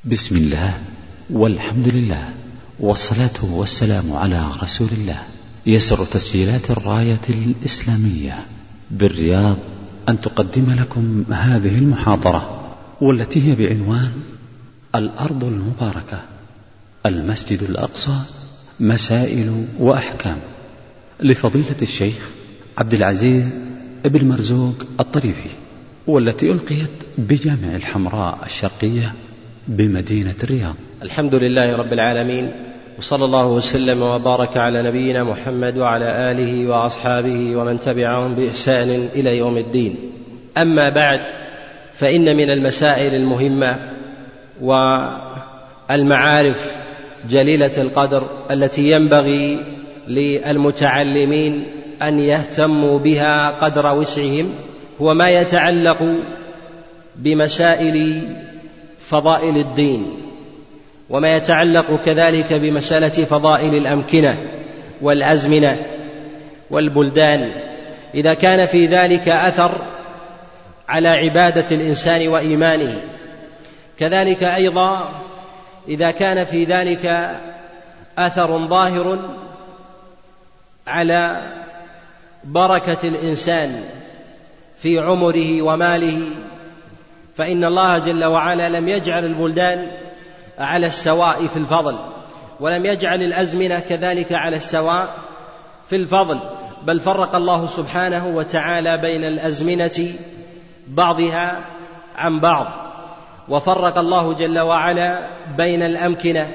بسم الله والحمد لله والصلاة والسلام على رسول الله. يسر تسجيلات الراية الإسلامية بالرياض أن تقدم لكم هذه المحاضرة، والتي هي بعنوان الأرض المباركة، المسجد الأقصى، مسائل وأحكام، لفضيلة الشيخ عبد العزيز ابن مرزوق الطريفي، والتي ألقيت بجامع الحمراء الشرقية بمدينة الرياض. الحمد لله رب العالمين، وصلى الله وسلم وبارك على نبينا محمد وعلى آله وأصحابه ومن تبعهم بإحسان إلى يوم الدين. أما بعد، فإن من المسائل المهمة والمعارف جليلة القدر التي ينبغي للمتعلمين أن يهتموا بها قدر وسعهم هو ما يتعلق بمسائل فضائل الدين، وما يتعلق كذلك بمسألة فضائل الأمكنة والأزمنة والبلدان، إذا كان في ذلك أثر على عبادة الإنسان وإيمانه، كذلك أيضا إذا كان في ذلك أثر ظاهر على بركة الإنسان في عمره وماله، فإن الله جل وعلا لم يجعل البلدان على السواء في الفضل، ولم يجعل الأزمنة كذلك على السواء في الفضل، بل فرق الله سبحانه وتعالى بين الأزمنة بعضها عن بعض، وفرق الله جل وعلا بين الأمكنة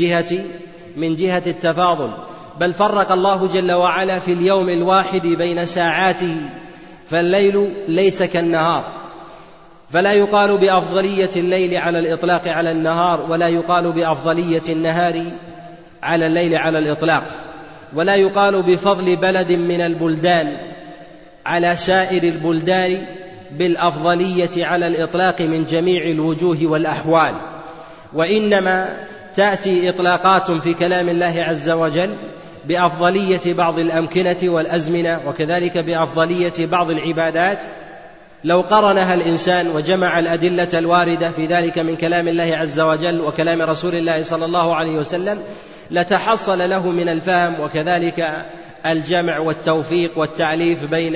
من جهة التفاضل، بل فرق الله جل وعلا في اليوم الواحد بين ساعاته، فالليل ليس كالنهار، فلا يقال بأفضلية الليل على الإطلاق على النهار، ولا يقال بأفضلية النهار على الليل على الإطلاق، ولا يقال بفضل بلد من البلدان على سائر البلدان بالأفضلية على الإطلاق من جميع الوجوه والأحوال، وإنما تأتي إطلاقات في كلام الله عز وجل بأفضلية بعض الأمكنة والأزمنة، وكذلك بأفضلية بعض العبادات. لو قرنها الإنسان وجمع الأدلة الواردة في ذلك من كلام الله عز وجل وكلام رسول الله صلى الله عليه وسلم لتحصل له من الفهم، وكذلك الجمع والتوفيق والتعليف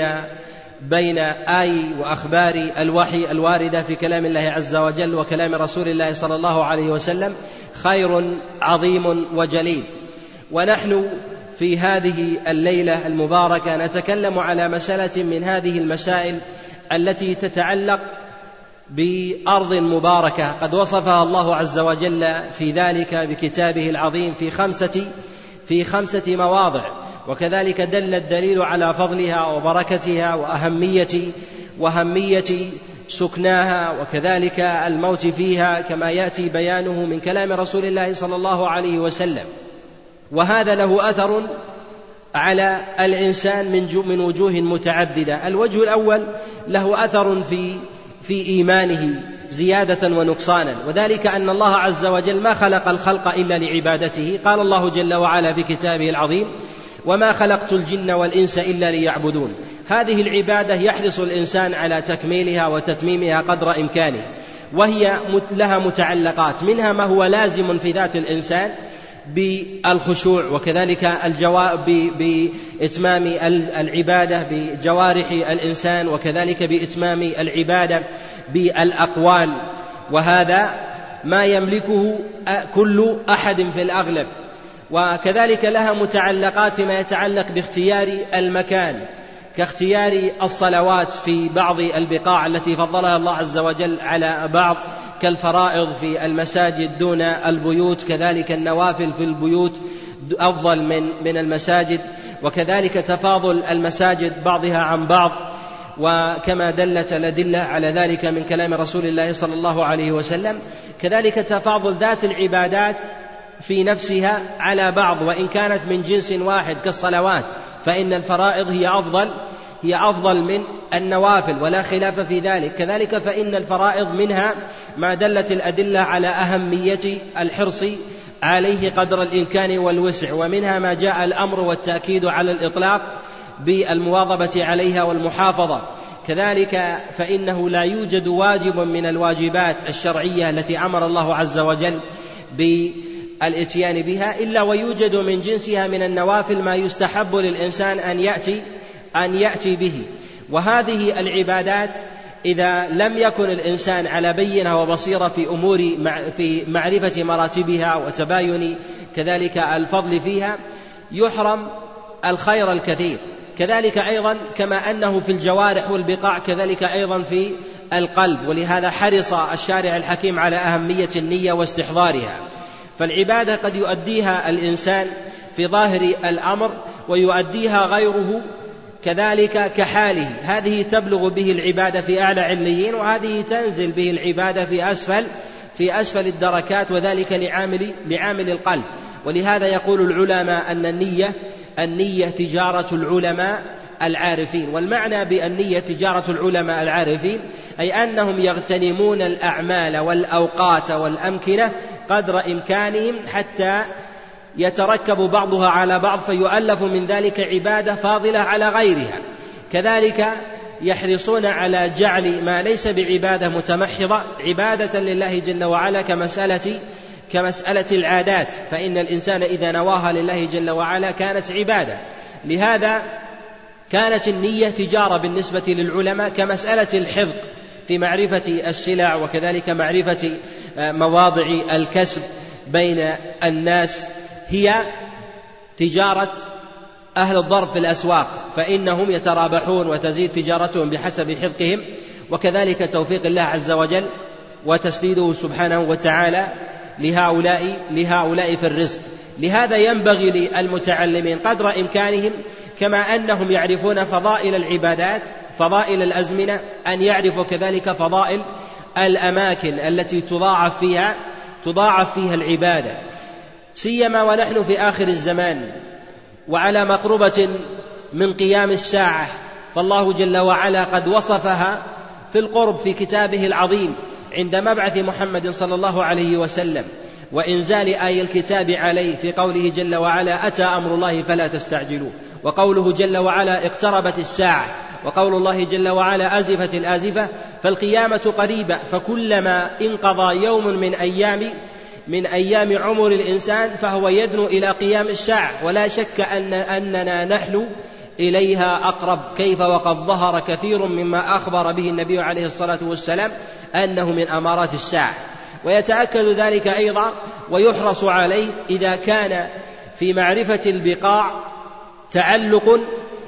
بين آي وأخبار الوحي الواردة في كلام الله عز وجل وكلام رسول الله صلى الله عليه وسلم خير عظيم وجليل. ونحن في هذه الليلة المباركة نتكلم على مسألة من هذه المسائل التي تتعلق بأرض مباركة قد وصفها الله عز وجل في ذلك بكتابه العظيم في خمسة مواضع، وكذلك دل الدليل على فضلها وبركتها وأهمية سكناها، وكذلك الموت فيها كما يأتي بيانه من كلام رسول الله صلى الله عليه وسلم. وهذا له أثر على الإنسان من وجوه متعددة. الوجه الأول له أثر في إيمانه زيادة ونقصانا، وذلك أن الله عز وجل ما خلق الخلق إلا لعبادته. قال الله جل وعلا في كتابه العظيم: وما خلقت الجن والإنس إلا ليعبدون. هذه العبادة يحرص الإنسان على تكميلها وتتميمها قدر إمكانه، وهي لها متعلقات، منها ما هو لازم في ذات الإنسان بالخشوع، وكذلك بإتمام العبادة بجوارح الإنسان، وكذلك بإتمام العبادة بالأقوال، وهذا ما يملكه كل أحد في الأغلب. وكذلك لها متعلقات ما يتعلق باختيار المكان، كاختيار الصلوات في بعض البقاع التي فضلها الله عز وجل على بعض، كالفرائض في المساجد دون البيوت، كذلك النوافل في البيوت أفضل من المساجد، وكذلك تفاضل المساجد بعضها عن بعض، وكما دلت الأدلة على ذلك من كلام رسول الله صلى الله عليه وسلم. كذلك تفاضل ذات العبادات في نفسها على بعض، وإن كانت من جنس واحد كالصلوات، فإن الفرائض هي أفضل من النوافل ولا خلاف في ذلك. كذلك فإن الفرائض منها ما دلت الأدلة على أهمية الحرص عليه قدر الإمكان والوسع، ومنها ما جاء الأمر والتأكيد على الإطلاق بالمواظبة عليها والمحافظة. كذلك فإنه لا يوجد واجب من الواجبات الشرعية التي أمر الله عز وجل بالإتيان بها إلا ويوجد من جنسها من النوافل ما يستحب للإنسان أن يأتي به. وهذه العبادات إذا لم يكن الإنسان على بينة وبصيرة في معرفة مراتبها وتباين كذلك الفضل فيها يحرم الخير الكثير. كذلك أيضا كما أنه في الجوارح والبقاع كذلك أيضا في القلب، ولهذا حرص الشارع الحكيم على أهمية النية واستحضارها. فالعبادة قد يؤديها الإنسان في ظاهر الأمر ويؤديها غيره كذلك كحاله، هذه تبلغ به العبادة في أعلى عليين، وهذه تنزل به العبادة في أسفل الدركات، وذلك لعامل القلب. ولهذا يقول العلماء أن النية تجارة العلماء العارفين. والمعنى بالنية تجارة العلماء العارفين أي أنهم يغتنمون الأعمال والأوقات والأمكنة قدر إمكانهم حتى يتركب بعضها على بعض فيؤلف من ذلك عبادة فاضلة على غيرها. كذلك يحرصون على جعل ما ليس بعبادة متمحضة عبادة لله جل وعلا كمسألة العادات، فإن الإنسان إذا نواها لله جل وعلا كانت عبادة. لهذا كانت النية تجارة بالنسبة للعلماء كمسألة الحفظ في معرفة السلع وكذلك معرفة مواضع الكسب بين الناس، هي تجارة أهل الضرب في الأسواق، فإنهم يترابحون وتزيد تجارتهم بحسب حفظهم، وكذلك توفيق الله عز وجل وتسديده سبحانه وتعالى لهؤلاء في الرزق. لهذا ينبغي للمتعلمين قدر إمكانهم كما أنهم يعرفون فضائل العبادات فضائل الأزمنة أن يعرفوا كذلك فضائل الأماكن التي تضاعف فيها العبادة، سيما ونحن في آخر الزمان وعلى مقربة من قيام الساعة، فالله جل وعلا قد وصفها في القرب في كتابه العظيم عند مبعث محمد صلى الله عليه وسلم وإنزال آي الكتاب عليه في قوله جل وعلا أتى أمر الله فلا تستعجلوه، وقوله جل وعلا اقتربت الساعة، وقول الله جل وعلا أزفت الآزفة، فالقيامة قريبة. فكلما انقضى يوم من أيام عمر الإنسان فهو يدنو إلى قيام الساعة، ولا شك أننا نحن إليها أقرب. كيف وقد ظهر كثير مما أخبر به النبي عليه الصلاة والسلام أنه من أمارات الساعة. ويتأكد ذلك أيضا ويحرص عليه إذا كان في معرفة البقاع تعلق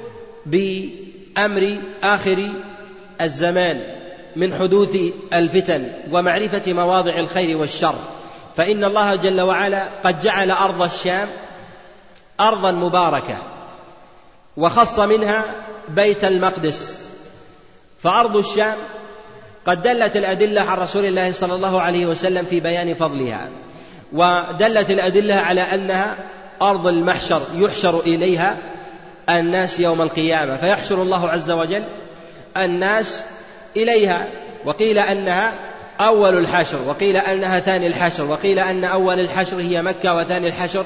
بأمر آخر الزمان من حدوث الفتن ومعرفة مواضع الخير والشر، فإن الله جل وعلا قد جعل أرض الشام أرضا مباركة وخص منها بيت المقدس. فأرض الشام قد دلت الأدلة عن رسول الله صلى الله عليه وسلم في بيان فضلها، ودلت الأدلة على أنها أرض المحشر يحشر إليها الناس يوم القيامة، فيحشر الله عز وجل الناس إليها. وقيل أنها أول الحشر، وقيل أنها ثاني الحشر، وقيل أن أول الحشر هي مكة وثاني الحشر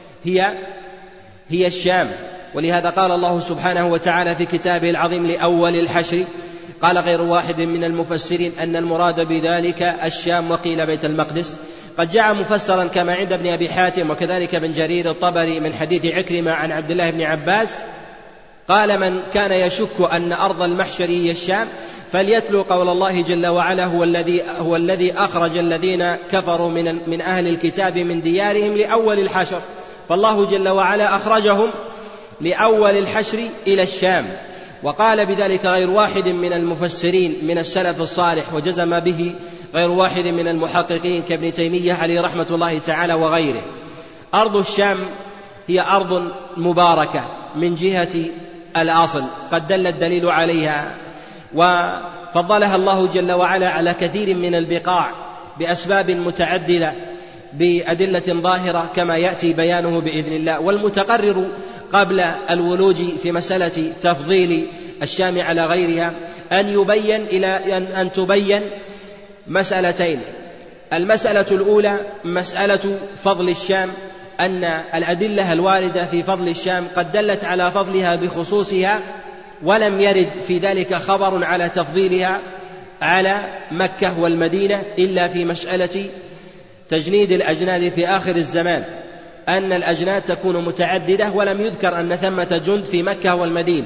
هي الشام. ولهذا قال الله سبحانه وتعالى في كتابه العظيم لأول الحشر، قال غير واحد من المفسرين أن المراد بذلك الشام وقيل بيت المقدس. قد جاء مفسرا كما عند ابن أبي حاتم وكذلك بن جرير الطبري من حديث عكرمة عن عبد الله بن عباس قال من كان يشك أن أرض المحشر هي الشام فليتلو قول الله جل وعلا هو الذي أخرج الذين كفروا من أهل الكتاب من ديارهم لأول الحشر، فالله جل وعلا أخرجهم لأول الحشر إلى الشام. وقال بذلك غير واحد من المفسرين من السلف الصالح، وجزم به غير واحد من المحققين كابن تيمية عليه رحمة الله تعالى وغيره. أرض الشام هي أرض مباركة من جهة الأصل قد دل الدليل عليها، وفضلها الله جل وعلا على كثير من البقاع بأسباب متعددة بأدلة ظاهرة كما يأتي بيانه بإذن الله. والمتقرر قبل الولوج في مسألة تفضيل الشام على غيرها أن تبين مسألتين. المسألة الأولى مسألة فضل الشام، أن الأدلة الواردة في فضل الشام قد دلت على فضلها بخصوصها ولم يرد في ذلك خبر على تفضيلها على مكة والمدينة إلا في مسألة تجنيد الأجناد في آخر الزمان، أن الأجناد تكون متعددة، ولم يذكر أن ثمة جند في مكة والمدينة.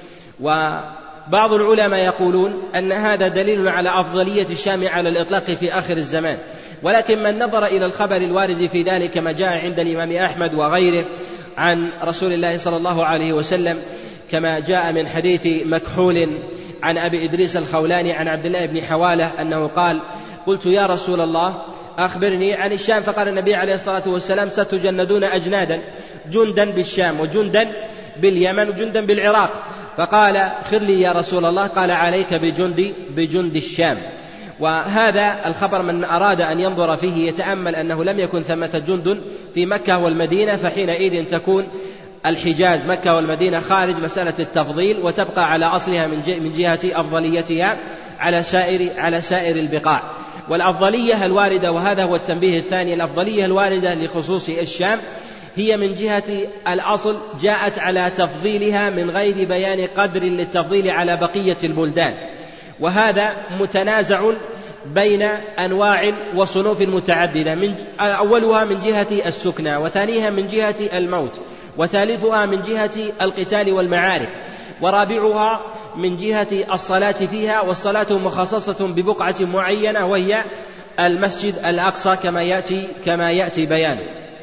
وبعض العلماء يقولون أن هذا دليل على أفضلية الشام على الإطلاق في آخر الزمان، ولكن من نظر إلى الخبر الوارد في ذلك كما جاء عند الإمام أحمد وغيره عن رسول الله صلى الله عليه وسلم، كما جاء من حديث مكحول عن أبي إدريس الخولاني عن عبد الله بن حوالة أنه قال: قلت يا رسول الله أخبرني عن الشام، فقال النبي عليه الصلاة والسلام: ستجندون أجنادا، جندا بالشام وجندا باليمن وجندا بالعراق. فقال: خر لي يا رسول الله. قال: عليك بجند الشام. وهذا الخبر من أراد أن ينظر فيه يتأمل أنه لم يكن ثمة جند في مكة والمدينة، فحينئذ تكون الحجاز مكة والمدينة خارج مسألة التفضيل، وتبقى على أصلها من جهة أفضليتها على سائر البقاع. والأفضلية الواردة، وهذا هو التنبيه الثاني، الأفضلية الواردة لخصوص الشام هي من جهة الأصل جاءت على تفضيلها من غير بيان قدر للتفضيل على بقية البلدان، وهذا متنازع بين أنواع وصنوف متعددة، أولها من جهة السكنى، وثانيها من جهة الموت، وثالثها من جهة القتال والمعارك، ورابعها من جهة الصلاة فيها، والصلاة مخصصة ببقعة معينة وهي المسجد الأقصى كما يأتي بيانه.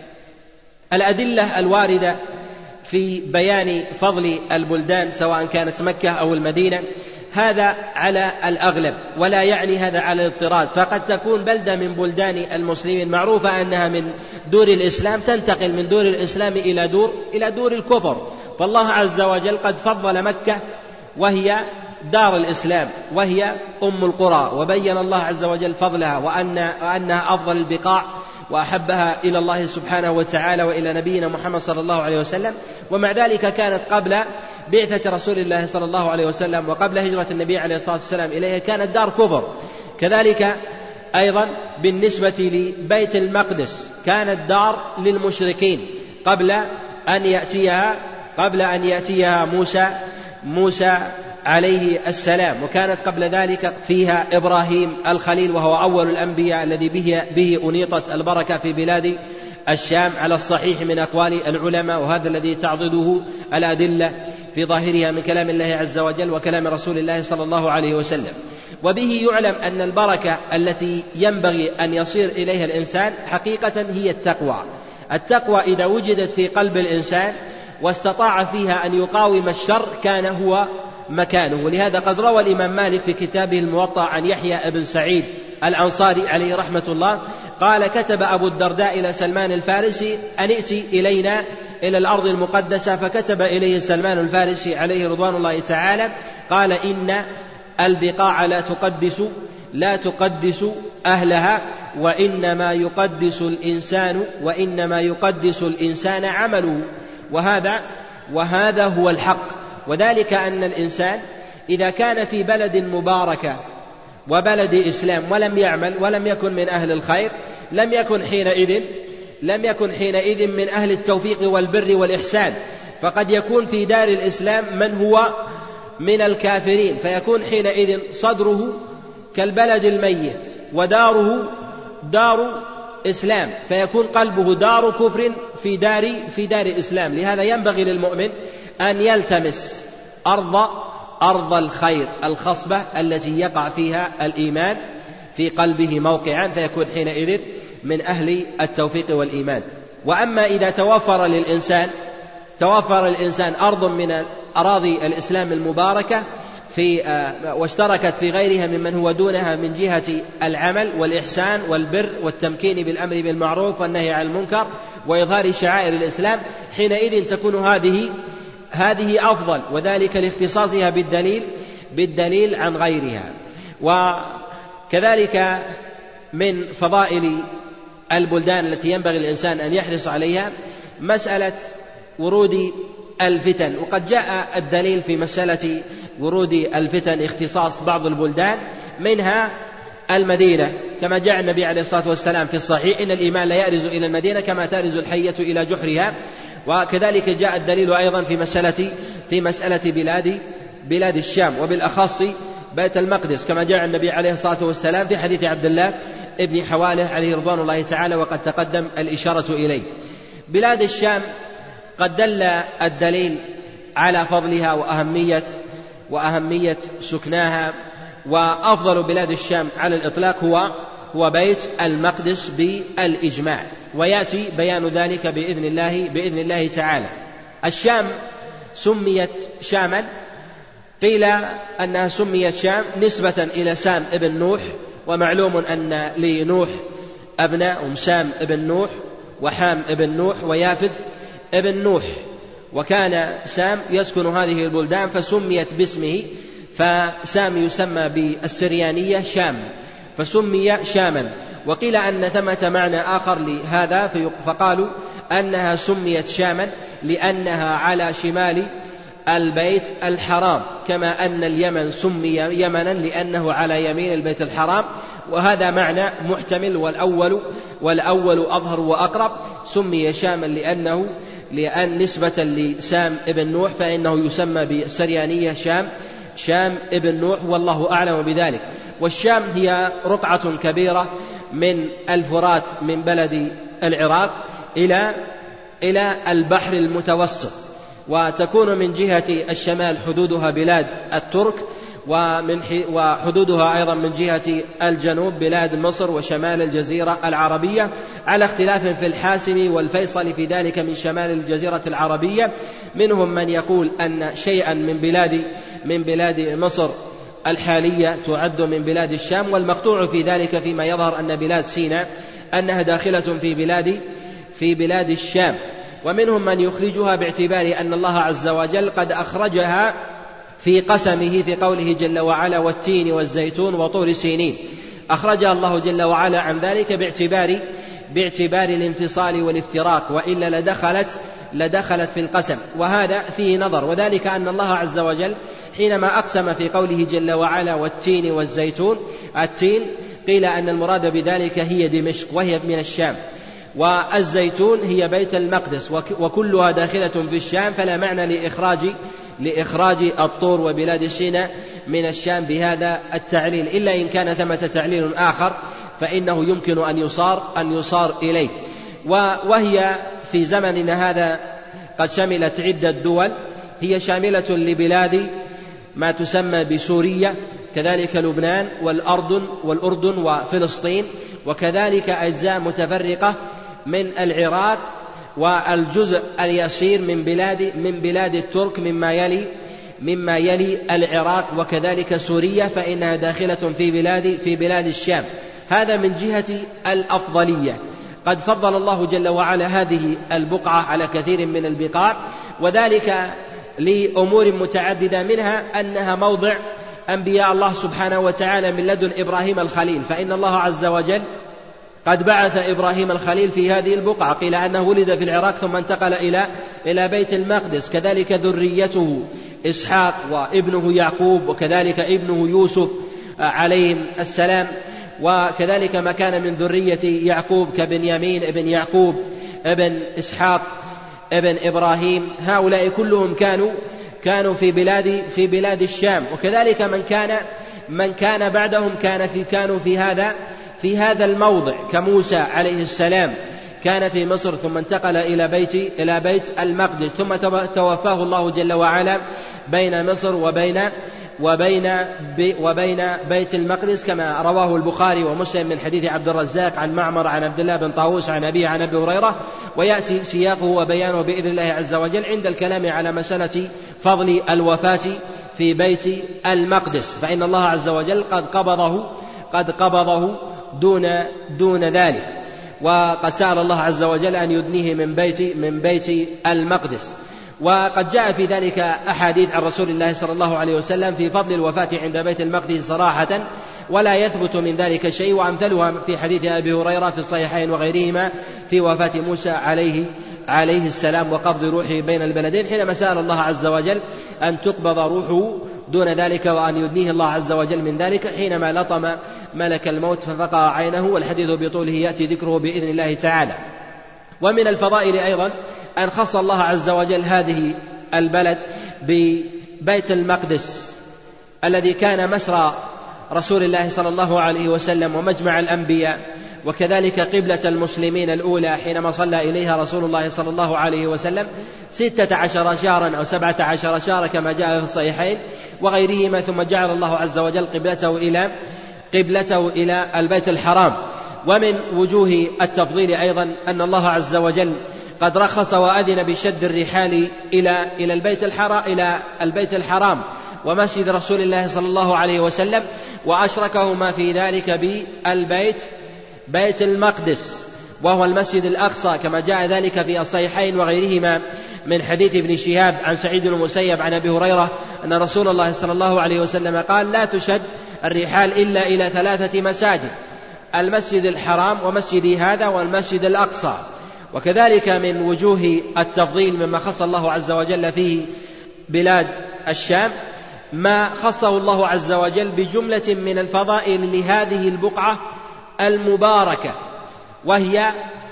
الأدلة الواردة في بيان فضل البلدان سواء كانت مكة أو المدينة هذا على الأغلب، ولا يعني هذا على الاضطراد، فقد تكون بلدة من بلدان المسلمين معروفة أنها من دور الإسلام تنتقل من دور الإسلام إلى دور الكفر، فالله عز وجل قد فضل مكة وهي دار الإسلام وهي أم القرى، وبين الله عز وجل فضلها وأنها أفضل البقاع وأحبها إلى الله سبحانه وتعالى وإلى نبينا محمد صلى الله عليه وسلم. ومع ذلك كانت قبل بعثة رسول الله صلى الله عليه وسلم وقبل هجرة النبي عليه الصلاة والسلام إليها كانت دار كفر. كذلك أيضا بالنسبة لبيت المقدس كانت دار للمشركين قبل أن يأتيها موسى عليه السلام، وكانت قبل ذلك فيها إبراهيم الخليل وهو أول الأنبياء الذي به أنيطت البركة في بلاد الشام على الصحيح من أقوال العلماء، وهذا الذي تعضده الأدلة في ظاهرها من كلام الله عز وجل وكلام رسول الله صلى الله عليه وسلم. وبه يعلم أن البركة التي ينبغي أن يصير إليها الإنسان حقيقة هي التقوى إذا وجدت في قلب الإنسان واستطاع فيها أن يقاوم الشر كان هو مكانه. ولهذا قد روى الإمام مالك في كتابه الموطأ عن يحيى بن سعيد الأنصاري عليه رحمة الله قال: كتب أبو الدرداء إلى سلمان الفارسي أن ائتي إلينا إلى الأرض المقدسة، فكتب إليه سلمان الفارسي عليه رضوان الله تعالى قال: إن البقاع لا تقدس أهلها، وإنما يقدس الإنسان عمله. وهذا هو الحق، وذلك أن الإنسان إذا كان في بلد مباركة وبلد إسلام ولم يعمل ولم يكن من أهل الخير لم يكن حينئذ من أهل التوفيق والبر والإحسان، فقد يكون في دار الإسلام من هو من الكافرين، فيكون حينئذ صدره كالبلد الميت وداره دار إسلام، فيكون قلبه دار كفر في دار إسلام. لهذا ينبغي للمؤمن أن يلتمس أرض الخير الخصبة التي يقع فيها الإيمان في قلبه موقعا، فيكون حينئذ من أهل التوفيق والإيمان. وأما إذا توفر الإنسان أرض من أراضي الإسلام المباركة واشتركت في غيرها ممن هو دونها من جهة العمل والإحسان والبر والتمكين بالأمر بالمعروف والنهي عن المنكر وإظهار شعائر الإسلام، حينئذ تكون هذه أفضل، وذلك لاختصاصها بالدليل عن غيرها. وكذلك من فضائل البلدان التي ينبغي الإنسان أن يحرص عليها مسألة ورود الفتن، وقد جاء الدليل في مسألة ورود الفتن اختصاص بعض البلدان منها المدينة، كما جاء النبي عليه الصلاة والسلام في الصحيح: إن الإيمان لا يأرز إلى المدينة كما تأرز الحية إلى جحرها. وكذلك جاء الدليل أيضا في مسألة بلاد الشام، وبالأخص بيت المقدس، كما جاء النبي عليه الصلاة والسلام في حديث عبد الله ابن حواله عليه رضوان الله تعالى، وقد تقدم الإشارة إليه. بلاد الشام قد دل الدليل على فضلها وأهمية سكناها، وأفضل بلاد الشام على الإطلاق هو بيت المقدس بالإجماع، ويأتي بيان ذلك بإذن الله تعالى. الشام سميت شاما، قيل أنها سميت شام نسبة إلى سام ابن نوح، ومعلوم أن لنوح أبناء، سام ابن نوح وحام ابن نوح ويافث ابن نوح، وكان سام يسكن هذه البلدان فسميت باسمه، فسام يسمى بالسريانية شام فسمي شاما. وقيل أن ثمة معنى آخر لهذا، فقالوا أنها سميت شاما لأنها على شمال البيت الحرام، كما أن اليمن سمي يمنا لأنه على يمين البيت الحرام، وهذا معنى محتمل، والأول أظهر وأقرب. سمي شاما لأن نسبة لسام ابن نوح فإنه يسمى بالسريانية شام ابن نوح، والله أعلم بذلك. والشام هي رقعة كبيرة من الفرات من بلد العراق إلى البحر المتوسط، وتكون من جهة الشمال حدودها بلاد الترك، وحدودها أيضا من جهة الجنوب بلاد مصر وشمال الجزيرة العربية، على اختلاف في الحاسم والفيصل في ذلك من شمال الجزيرة العربية. منهم من يقول أن شيئا من بلاد مصر الحالية تعد من بلاد الشام، والمقطوع في ذلك فيما يظهر أن بلاد سيناء أنها داخلة في بلاد الشام. ومنهم من يخرجها باعتبار أن الله عز وجل قد أخرجها في قسمه في قوله جل وعلا والتين والزيتون وطور سينين، أخرجها الله جل وعلا عن ذلك باعتبار الانفصال والافتراق، وإلا لدخلت في القسم، وهذا فيه نظر. وذلك أن الله عز وجل حينما أقسم في قوله جل وعلا والتين والزيتون، التين قيل أن المراد بذلك هي دمشق وهي من الشام، والزيتون هي بيت المقدس، وكلها داخلة في الشام، فلا معنى لإخراج الطور وبلاد سيناء من الشام بهذا التعليل، إلا إن كان ثمة تعليل آخر فإنه يمكن أن يصار إليه. وهي في زمننا هذا قد شملت عدة دول، هي شاملة لبلاد ما تسمى بسوريا، كذلك لبنان والأردن وفلسطين، وكذلك أجزاء متفرقة من العراق، والجزء اليسير من بلاد الترك مما يلي العراق، وكذلك سوريا فإنها داخلة في بلاد الشام. هذا من جهة الأفضلية. قد فضل الله جل وعلا هذه البقعة على كثير من البقاع، وذلك لأمور متعددة، منها أنها موضع أنبياء الله سبحانه وتعالى من لدن إبراهيم الخليل، فإن الله عز وجل قد بعث إبراهيم الخليل في هذه البقعة، قيل أنه ولد في العراق ثم انتقل إلى بيت المقدس، كذلك ذريته إسحاق وابنه يعقوب، وكذلك ابنه يوسف عليهم السلام، وكذلك ما كان من ذرية يعقوب كبنيامين ابن يعقوب ابن إسحاق ابن إبراهيم، هؤلاء كلهم كانوا في بلاد الشام. وكذلك من كان بعدهم كانوا في هذا الموضع، كموسى عليه السلام كان في مصر ثم انتقل إلى بيت المقدس، ثم توفاه الله جل وعلا بين مصر وبين بيت المقدس، كما رواه البخاري ومسلم من حديث عبد الرزاق عن معمر عن عبد الله بن طاووس عن أبيه عن أبي هريرة، ويأتي سياقه وبيانه بإذن الله عز وجل عند الكلام على مسألة فضل الوفاة في بيت المقدس، فإن الله عز وجل قد قبضه دون ذلك، وقد سأل الله عز وجل أن يدنيه من بيت المقدس. وقد جاء في ذلك أحاديث عن رسول الله صلى الله عليه وسلم في فضل الوفاة عند بيت المقدس صراحة، ولا يثبت من ذلك شيء، وأمثلها في حديث أبي هريرة في الصحيحين وغيرهما في وفاة موسى عليه السلام وقبض روحه بين البلدين، حينما سأل الله عز وجل أن تقبض روحه دون ذلك وأن يدنيه الله عز وجل من ذلك، حينما لطم ملك الموت ففقع عينه، والحديث بطوله يأتي ذكره بإذن الله تعالى. ومن الفضائل أيضا أن خص الله عز وجل هذه البلد بيت المقدس الذي كان مسرى رسول الله صلى الله عليه وسلم ومجمع الأنبياء، وكذلك قبلة المسلمين الأولى حينما صلى إليها رسول الله صلى الله عليه وسلم 16 شهرا أو 17 شهرا كما جاء في الصحيحين وغيرهما، ثم جعل الله عز وجل قبلته إلى البيت الحرام. ومن وجوه التفضيل أيضا أن الله عز وجل قد رخص وأذن بشد الرحال إلى البيت الحرام ومسجد رسول الله صلى الله عليه وسلم، وأشركهما في ذلك بيت المقدس وهو المسجد الأقصى كما جاء ذلك في الصحيحين وغيرهما من حديث ابن شهاب عن سعيد بن المسيب عن أبي هريرة أن رسول الله صلى الله عليه وسلم قال: لا تشد الرحال إلا إلى 3 مساجد: المسجد الحرام ومسجدي هذا والمسجد الأقصى. وكذلك من وجوه التفضيل مما خص الله عز وجل فيه بلاد الشام ما خصه الله عز وجل بجملة من الفضائل لهذه البقعة المباركة، وهي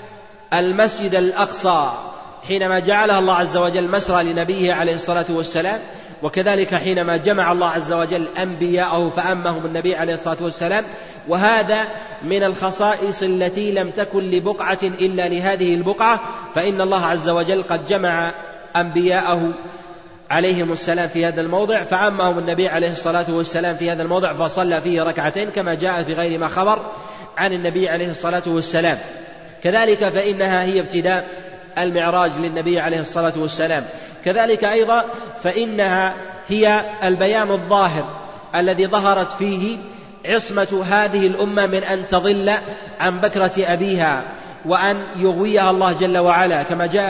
المسجد الأقصى حينما جعلها الله عز وجل مسرى لنبيه عليه الصلاة والسلام، وكذلك حينما جمع الله عز وجل أنبياءه فأمهم النبي عليه الصلاة والسلام. وهذا من الخصائص التي لم تكن لبقعة إلا لهذه البقعة، فإن الله عز وجل قد جمع أنبياءه عليهم السلام في هذا الموضع، فأمهم النبي عليه الصلاة والسلام في هذا الموضع فصلى فيه 2 كما جاء في غير ما خبر عن النبي عليه الصلاة والسلام. كذلك فإنها هي ابتداء المعراج للنبي عليه الصلاة والسلام. كذلك أيضا فإنها هي البيان الظاهر الذي ظهرت فيه عصمة هذه الأمة من أن تضل عن بكرة أبيها وأن يغويها الله جل وعلا،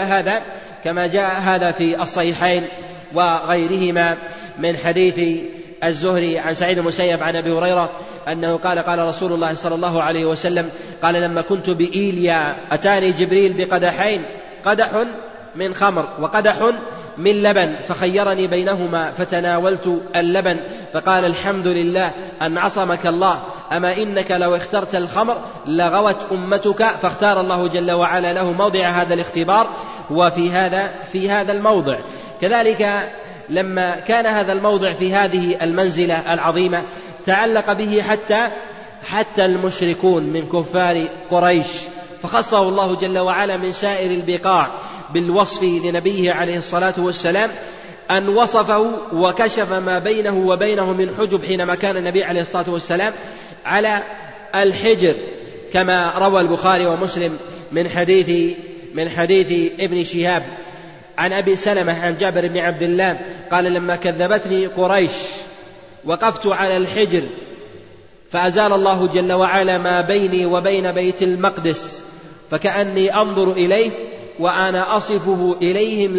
كما جاء هذا في الصحيحين وغيرهما من حديث الزهري عن سعيد بن المسيب عن أبي هريرة أنه قال رسول الله صلى الله عليه وسلم: قال: لما كنت بإيليا أتاني جبريل بقدحين، قدح من خمر وقدح من لبن، فخيرني بينهما فتناولت اللبن، فقال: الحمد لله أن عصمك الله، أما إنك لو اخترت الخمر لغوت أمتك. فاختار الله جل وعلا له موضع هذا الاختبار وفي هذا الموضع. كذلك لما كان هذا الموضع في هذه المنزلة العظيمة تعلق به حتى المشركون من كفار قريش، فخصه الله جل وعلا من سائر البقاع بالوصف لنبيه عليه الصلاة والسلام أن وصفه وكشف ما بينه وبينه من حجب حينما كان النبي عليه الصلاة والسلام على الحجر، كما روى البخاري ومسلم من حديث ابن شهاب عن أبي سلمة عن جابر بن عبد الله قال: لما كذبتني قريش وقفت على الحجر فأزال الله جل وعلا ما بيني وبين بيت المقدس، فكأني أنظر إليه وأنا أصفه إليهم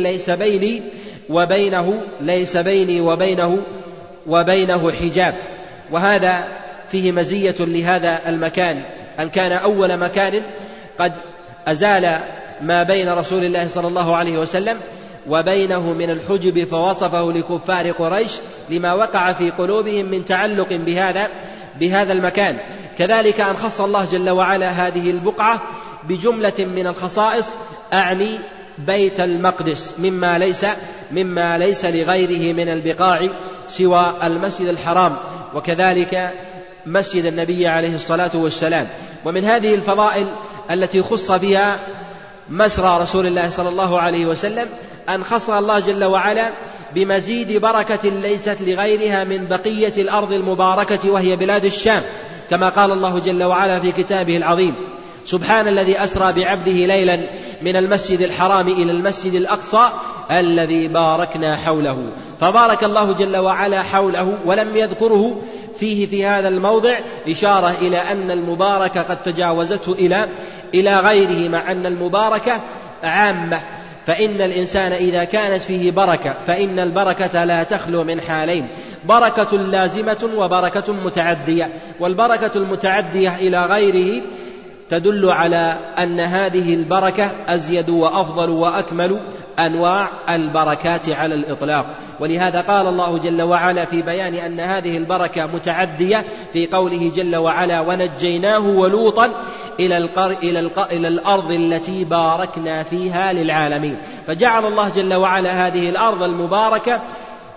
ليس بيني وبينه حجاب. وهذا فيه مزية لهذا المكان أن كان أول مكان قد أزال ما بين رسول الله صلى الله عليه وسلم وبينه من الحجب، فوصفه لكفار قريش لما وقع في قلوبهم من تعلق بهذا المكان. كذلك أن خص الله جل وعلا هذه البقعة بجملة من الخصائص، أعني بيت المقدس مما ليس لغيره من البقاع سوى المسجد الحرام، وكذلك مسجد النبي عليه الصلاة والسلام. ومن هذه الفضائل التي خص بها مسرى رسول الله صلى الله عليه وسلم أن خص الله جل وعلا بمزيد بركة ليست لغيرها من بقية الأرض المباركة وهي بلاد الشام، كما قال الله جل وعلا في كتابه العظيم: سبحان الذي أسرى بعبده ليلا من المسجد الحرام إلى المسجد الأقصى الذي باركنا حوله. فبارك الله جل وعلا حوله ولم يذكره فيه في هذا الموضع، إشارة إلى أن المباركة قد تجاوزته إلى غيره، مع أن المباركة عامة. فإن الإنسان إذا كانت فيه بركة فإن البركة لا تخلو من حالين: بركة لازمة وبركة متعدية. والبركة المتعدية إلى غيره تدل على أن هذه البركة أزيد وأفضل وأكمل أنواع البركات على الإطلاق. ولهذا قال الله جل وعلا في بيان أن هذه البركة متعدية في قوله جل وعلا: ونجيناه ولوطا إلى الأرض التي باركنا فيها للعالمين. فجعل الله جل وعلا هذه الأرض المباركة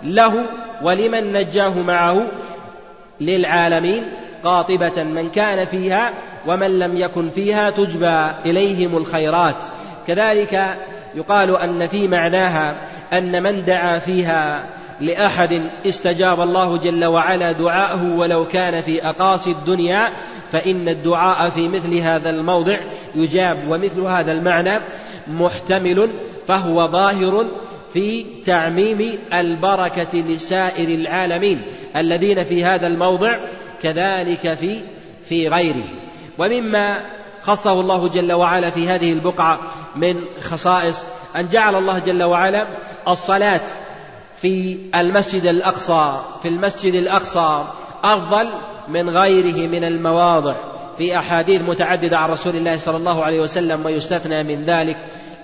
له ولمن نجاه معه للعالمين قاطبة من كان فيها ومن لم يكن فيها تجبى إليهم الخيرات. كذلك يقال أن في معناها أن من دعا فيها لأحد استجاب الله جل وعلا دعاءه ولو كان في أقاصي الدنيا، فإن الدعاء في مثل هذا الموضع يجاب، ومثل هذا المعنى محتمل فهو ظاهر في تعميم البركة لسائر العالمين الذين في هذا الموضع كذلك في غيره. ومما خصه الله جل وعلا في هذه البقعة من خصائص أن جعل الله جل وعلا الصلاة في المسجد الأقصى أفضل من غيره من المواضع في أحاديث متعددة عن رسول الله صلى الله عليه وسلم، ويستثنى من ذلك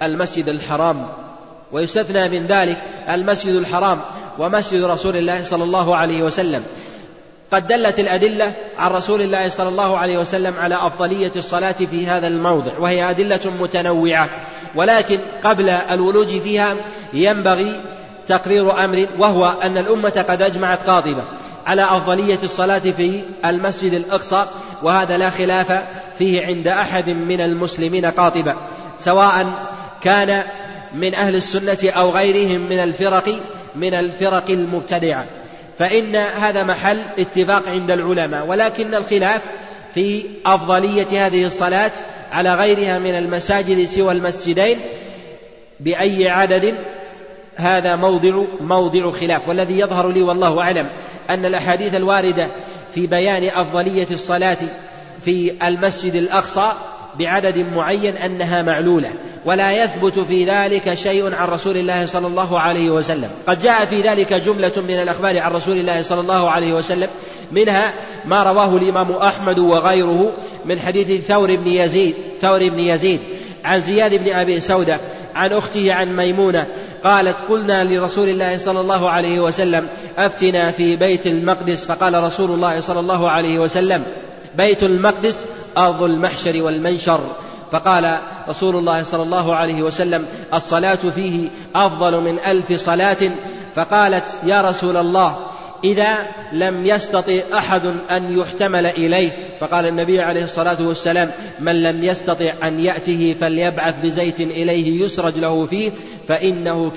المسجد الحرام ومسجد رسول الله صلى الله عليه وسلم. قد دلت الأدلة عن رسول الله صلى الله عليه وسلم على أفضلية الصلاة في هذا الموضع، وهي أدلة متنوعة، ولكن قبل الولوج فيها ينبغي تقرير أمر، وهو أن الأمة قد أجمعت قاطبة على أفضلية الصلاة في المسجد الأقصى، وهذا لا خلاف فيه عند أحد من المسلمين قاطبة، سواء كان من أهل السنة أو غيرهم من الفرق المبتدعة، فإن هذا محل اتفاق عند العلماء. ولكن الخلاف في أفضلية هذه الصلاة على غيرها من المساجد سوى المسجدين بأي عدد، هذا موضع خلاف. والذي يظهر لي والله أعلم أن الأحاديث الواردة في بيان أفضلية الصلاة في المسجد الأقصى بعدد معين أنها معلولة، ولا يثبت في ذلك شيء عن رسول الله صلى الله عليه وسلم. قد جاء في ذلك جملة من الأخبار عن رسول الله صلى الله عليه وسلم، منها ما رواه الإمام أحمد وغيره من حديث ثور بن يزيد عن زياد بن أبي سودة عن أخته عن ميمونة قالت: قلنا لرسول الله صلى الله عليه وسلم: أفتنا في بيت المقدس، فقال رسول الله صلى الله عليه وسلم: بيت المقدس أرض المحشر والمنشر. فقال رسول الله صلى الله عليه وسلم: الصلاة فيه أفضل من 1000 صلاة. فقالت: يا رسول الله، إذا لم يستطع أحد أن يحتمل إليه. فقال النبي عليه الصلاة والسلام: من لم يستطع أن يأته فليبعث بزيت إليه يسرج له فيه، فإنه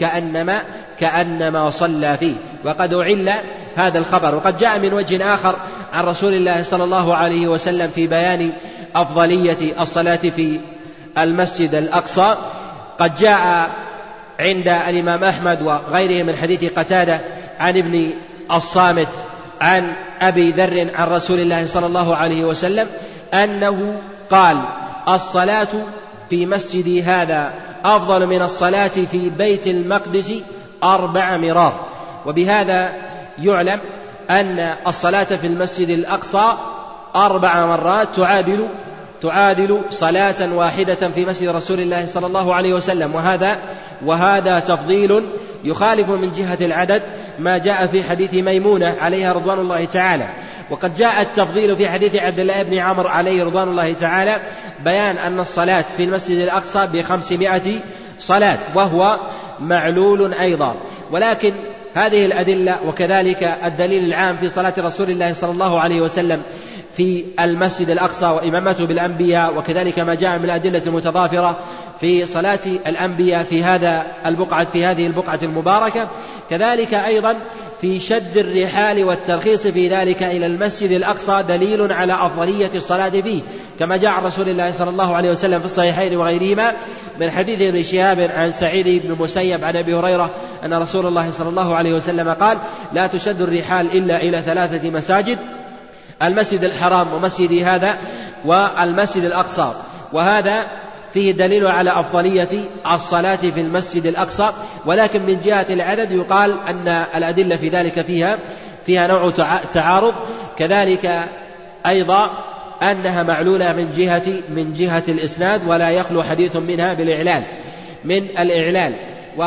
كأنما صلى فيه. وقد أعل هذا الخبر. وقد جاء من وجه آخر عن رسول الله صلى الله عليه وسلم في بيان أفضلية الصلاة في المسجد الأقصى. قد جاء عند الإمام أحمد وغيره من حديث قتادة عن ابن الصامت عن أبي ذر عن رسول الله صلى الله عليه وسلم أنه قال: الصلاة في مسجدي هذا أفضل من الصلاة في بيت المقدس 4 مرار. وبهذا يعلم أن الصلاة في المسجد الأقصى 4 مرات تعادل صلاة واحدة في مسجد رسول الله صلى الله عليه وسلم. وهذا تفضيل يخالف من جهة العدد ما جاء في حديث ميمونة عليها رضوان الله تعالى. وقد جاء التفضيل في حديث عبد الله بن عمرو عليه رضوان الله تعالى بيان أن الصلاة في المسجد الأقصى ب500 صلاة، وهو معلول أيضا. ولكن هذه الأدلة وكذلك الدليل العام في صلاة رسول الله صلى الله عليه وسلم في المسجد الأقصى وإمامته بالأنبياء، وكذلك ما جاء من الأدلة المتضافرة في صلاة الأنبياء في هذه البقعة المباركة، كذلك أيضا في شد الرحال والترخيص في ذلك إلى المسجد الأقصى دليل على أفضلية الصلاة فيه، كما جاء عن رسول الله صلى الله عليه وسلم في الصحيحين وغيرهما من حديث ابن شهاب عن سعيد بن المسيب عن أبي هريرة أن رسول الله صلى الله عليه وسلم قال: لا تشد الرحال إلا إلى 3 مساجد: المسجد الحرام ومسجدي هذا والمسجد الأقصى. وهذا فيه دليل على أفضلية الصلاة في المسجد الأقصى. ولكن من جهة العدد يقال أن الأدلة في ذلك فيها نوع تعارض، كذلك أيضا أنها معلولة من جهة الإسناد، ولا يخلو حديث منها من الإعلال.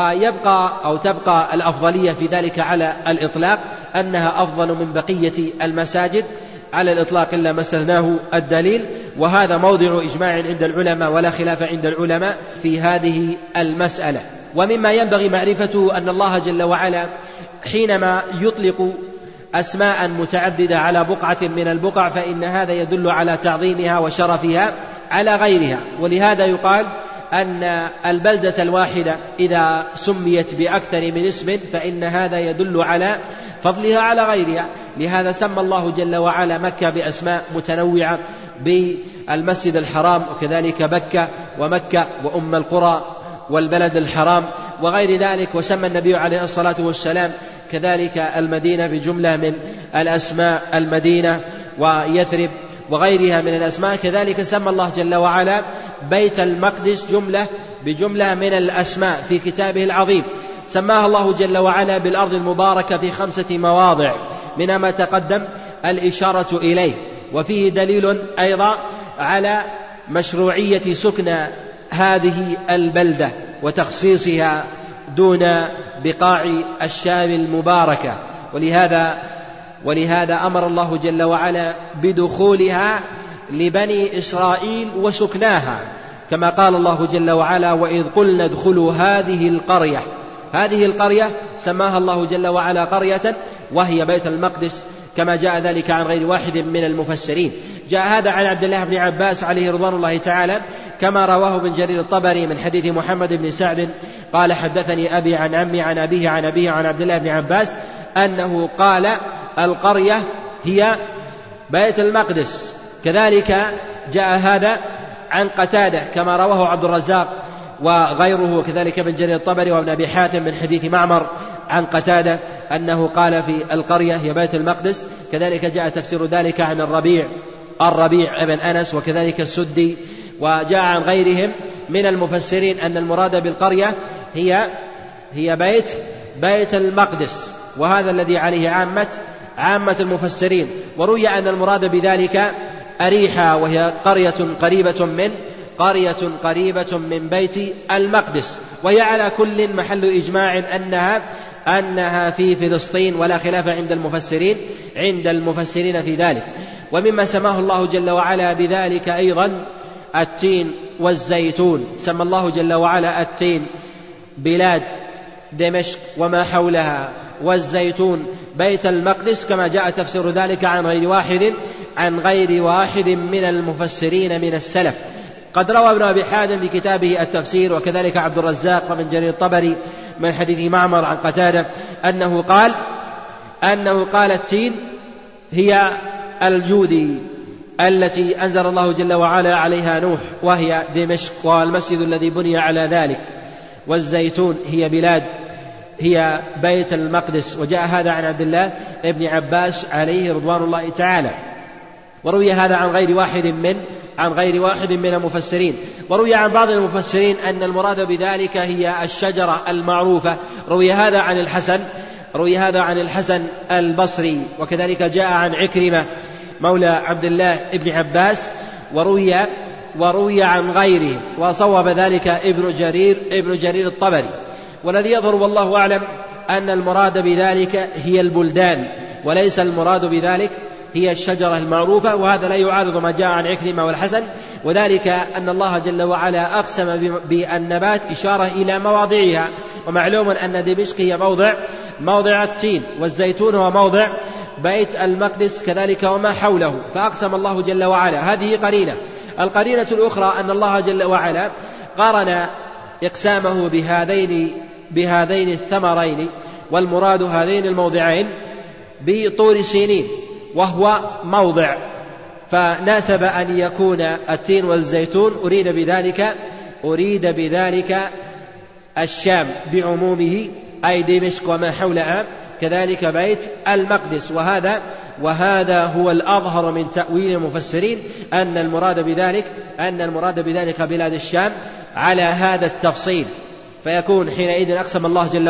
تبقى الأفضلية في ذلك على الإطلاق أنها أفضل من بقية المساجد على الإطلاق إلا ما استثناه الدليل. وهذا موضع إجماع عند العلماء ولا خلاف عند العلماء في هذه المسألة. ومما ينبغي معرفته أن الله جل وعلا حينما يطلق أسماء متعددة على بقعة من البقع فإن هذا يدل على تعظيمها وشرفها على غيرها. ولهذا يقال أن البلدة الواحدة إذا سميت بأكثر من اسم فإن هذا يدل على فضلها على غيرها. لهذا سمى الله جل وعلا مكة بأسماء متنوعة بالمسجد الحرام، وكذلك بكة ومكة وأم القرى والبلد الحرام وغير ذلك. وسمى النبي عليه الصلاة والسلام كذلك المدينة بجملة من الأسماء، المدينة ويثرب وغيرها من الأسماء. كذلك سمى الله جل وعلا بيت المقدس بجملة من الأسماء في كتابه العظيم، سماها الله جل وعلا بالأرض المباركة في 5 مواضع منها ما تقدم الإشارة إليه. وفيه دليل أيضا على مشروعية سكن هذه البلدة وتخصيصها دون بقاع الشام المباركة، ولهذا أمر الله جل وعلا بدخولها لبني إسرائيل وسكناها، كما قال الله جل وعلا: وإذ قلنا ادخلوا هذه القرية. هذه القرية سماها الله جل وعلا قرية وهي بيت المقدس، كما جاء ذلك عن غير واحد من المفسرين. جاء هذا عن عبد الله بن عباس عليه رضوان الله تعالى، كما رواه ابن جرير الطبري من حديث محمد بن سعد قال: حدثني أبي عن عمي عن أبيه عن أبيه عن عبد الله بن عباس أنه قال: القرية هي بيت المقدس. كذلك جاء هذا عن قتادة كما رواه عبد الرزاق وغيره، وكذلك ابن جرير الطبري وابن أبي حاتم من حديث معمر عن قتادة أنه قال في القرية هي بيت المقدس. كذلك جاء تفسير ذلك عن الربيع ابن أنس وكذلك السدي، وجاء عن غيرهم من المفسرين أن المراد بالقرية هي بيت المقدس، وهذا الذي عليه عامة المفسرين. وروي أن المراد بذلك أريحة، وهي قرية قريبة من بيت المقدس، وهي على كل محل إجماع أنها في فلسطين، ولا خلاف عند المفسرين في ذلك. ومما سماه الله جل وعلا بذلك أيضا التين والزيتون. سمى الله جل وعلا التين بلاد دمشق وما حولها، والزيتون بيت المقدس، كما جاء تفسير ذلك عن غير واحد من المفسرين من السلف. قد روى ابن أبي حاتم في كتابه التفسير وكذلك عبد الرزاق ومن جرير الطبري من حديث معمر عن قتادة أنه قال التين هي الجودي التي أنزل الله جل وعلا عليها نوح، وهي دمشق والمسجد الذي بني على ذلك. والزيتون هي بيت المقدس. وجاء هذا عن عبد الله ابن عباس عليه رضوان الله تعالى. وروي هذا عن غير واحد من المفسرين. وروي عن بعض المفسرين أن المراد بذلك هي الشجرة المعروفة. روي هذا عن الحسن البصري، وكذلك جاء عن عكرمة مولى عبد الله ابن عباس، وروي عن غيره، وصوب ذلك ابن جرير الطبري. والذي يظهر والله أعلم أن المراد بذلك هي البلدان، وليس المراد بذلك هي الشجرة المعروفة. وهذا لا يعارض ما جاء عن عكرمة والحسن، وذلك أن الله جل وعلا أقسم بالنبات إشارة إلى مواضعها. ومعلوم أن دمشق هي موضع التين، والزيتون هو موضع بيت المقدس كذلك وما حوله، فأقسم الله جل وعلا. هذه قرينة. القرينة الأخرى أن الله جل وعلا قارن إقسامه بهذين الثمرين، والمراد هذين الموضعين بطور سينين، وهو موضع، فناسب أن يكون التين والزيتون أريد بذلك الشام بعمومه، أي دمشق وما حولها، كذلك بيت المقدس. وهذا هو الأظهر من تأويل المفسرين، أن المراد بذلك بلاد الشام على هذا التفصيل. فيكون حينئذ أقسم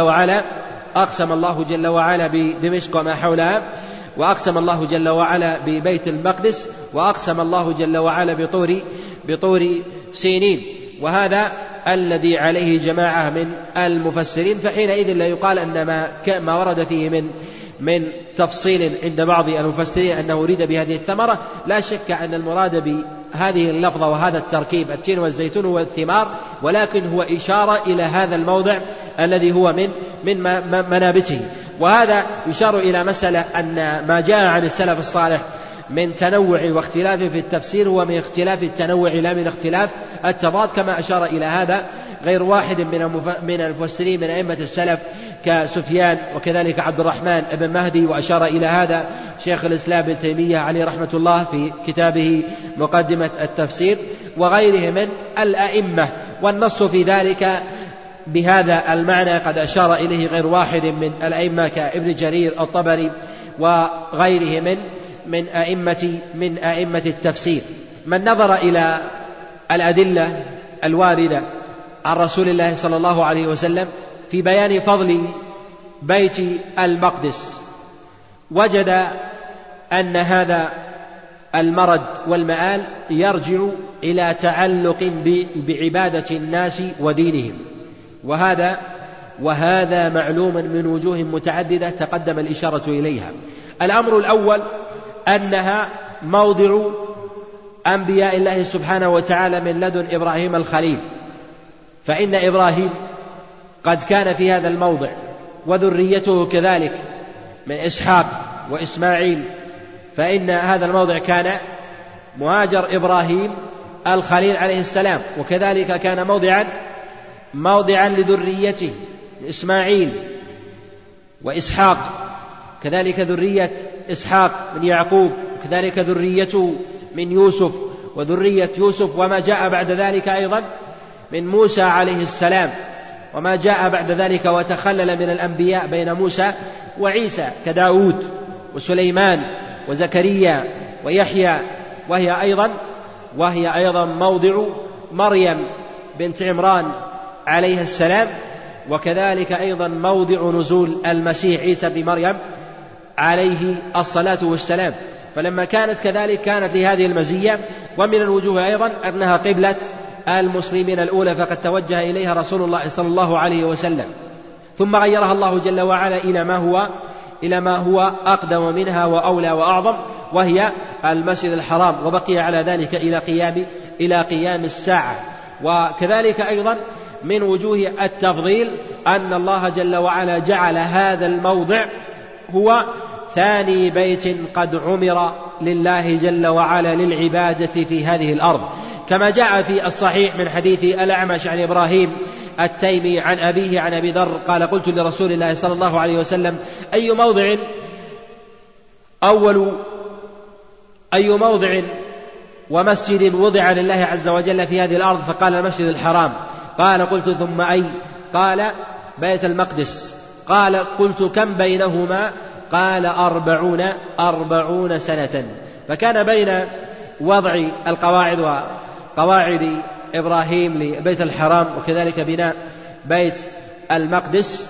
الله جل وعلا بدمشق وما حولها، وأقسم الله جل وعلا ببيت المقدس، وأقسم الله جل وعلا بطور سينين. وهذا الذي عليه جماعة من المفسرين. فحينئذ لا يقال أن ما ورد فيه من تفصيل عند بعض المفسرين أنه أريد بهذه الثمرة. لا شك أن المراد هذه اللفظة وهذا التركيب التين والزيتون والثمار، ولكن هو إشارة إلى هذا الموضع الذي هو من منابته. وهذا يشار إلى مسألة أن ما جاء عن السلف الصالح من تنوع واختلاف في التفسير هو من اختلاف التنوع لا من اختلاف التضاد، كما أشار إلى هذا غير واحد من المفسرين من أئمة السلف كسفيان وكذلك عبد الرحمن بن مهدي، وأشار إلى هذا شيخ الإسلام ابن تيمية عليه رحمة الله في كتابه مقدمة التفسير وغيره من الأئمة. والنص في ذلك بهذا المعنى قد أشار إليه غير واحد من الأئمة كابن جرير الطبري وغيره من أئمة التفسير. من نظر إلى الأدلة الواردة عن رسول الله صلى الله عليه وسلم في بيان فضل بيت المقدس وجد أن هذا المرد والمآل يرجع إلى تعلق بعبادة الناس ودينهم، وهذا معلوم من وجوه متعددة تقدم الإشارة إليها. الأمر الأول أنها موضع أنبياء الله سبحانه وتعالى من لدن إبراهيم الخليل، فإن إبراهيم قد كان في هذا الموضع وذريته كذلك من إسحاق وإسماعيل، فإن هذا الموضع كان مهاجر إبراهيم الخليل عليه السلام، وكذلك كان موضعا لذريته إسماعيل وإسحاق، كذلك ذرية إسحاق من يعقوب، وكذلك ذريته من يوسف وذرية يوسف، وما جاء بعد ذلك أيضا من موسى عليه السلام، وما جاء بعد ذلك وتخلل من الأنبياء بين موسى وعيسى كداود وسليمان وزكريا ويحيى، وهي أيضا موضع مريم بنت عمران عليه السلام، وكذلك أيضا موضع نزول المسيح عيسى بن مريم عليه الصلاة والسلام. فلما كانت كذلك كانت لهذه المزية. ومن الوجوه أيضا أنها قبلة المسلمين الأولى، فقد توجه إليها رسول الله صلى الله عليه وسلم، ثم غيرها الله جل وعلا إلى ما هو أقدم منها وأولى وأعظم، وهي المسجد الحرام، وبقي على ذلك إلى قيام الساعة. وكذلك أيضا من وجوه التفضيل أن الله جل وعلا جعل هذا الموضع هو ثاني بيت قد عمر لله جل وعلا للعبادة في هذه الأرض، كما جاء في الصحيح من حديث الأعمش عن إبراهيم التيمي عن أبيه عن أبي ذر قال: قلت لرسول الله صلى الله عليه وسلم: أي موضع ومسجد وضع لله عز وجل في هذه الأرض؟ فقال: المسجد الحرام. قال: قلت: ثم أي؟ قال: بيت المقدس. قال: قلت: كم بينهما؟ قال: 40 سنة. فكان بين وضع القواعد وقواعد إبراهيم لبيت الحرام وكذلك بناء بيت المقدس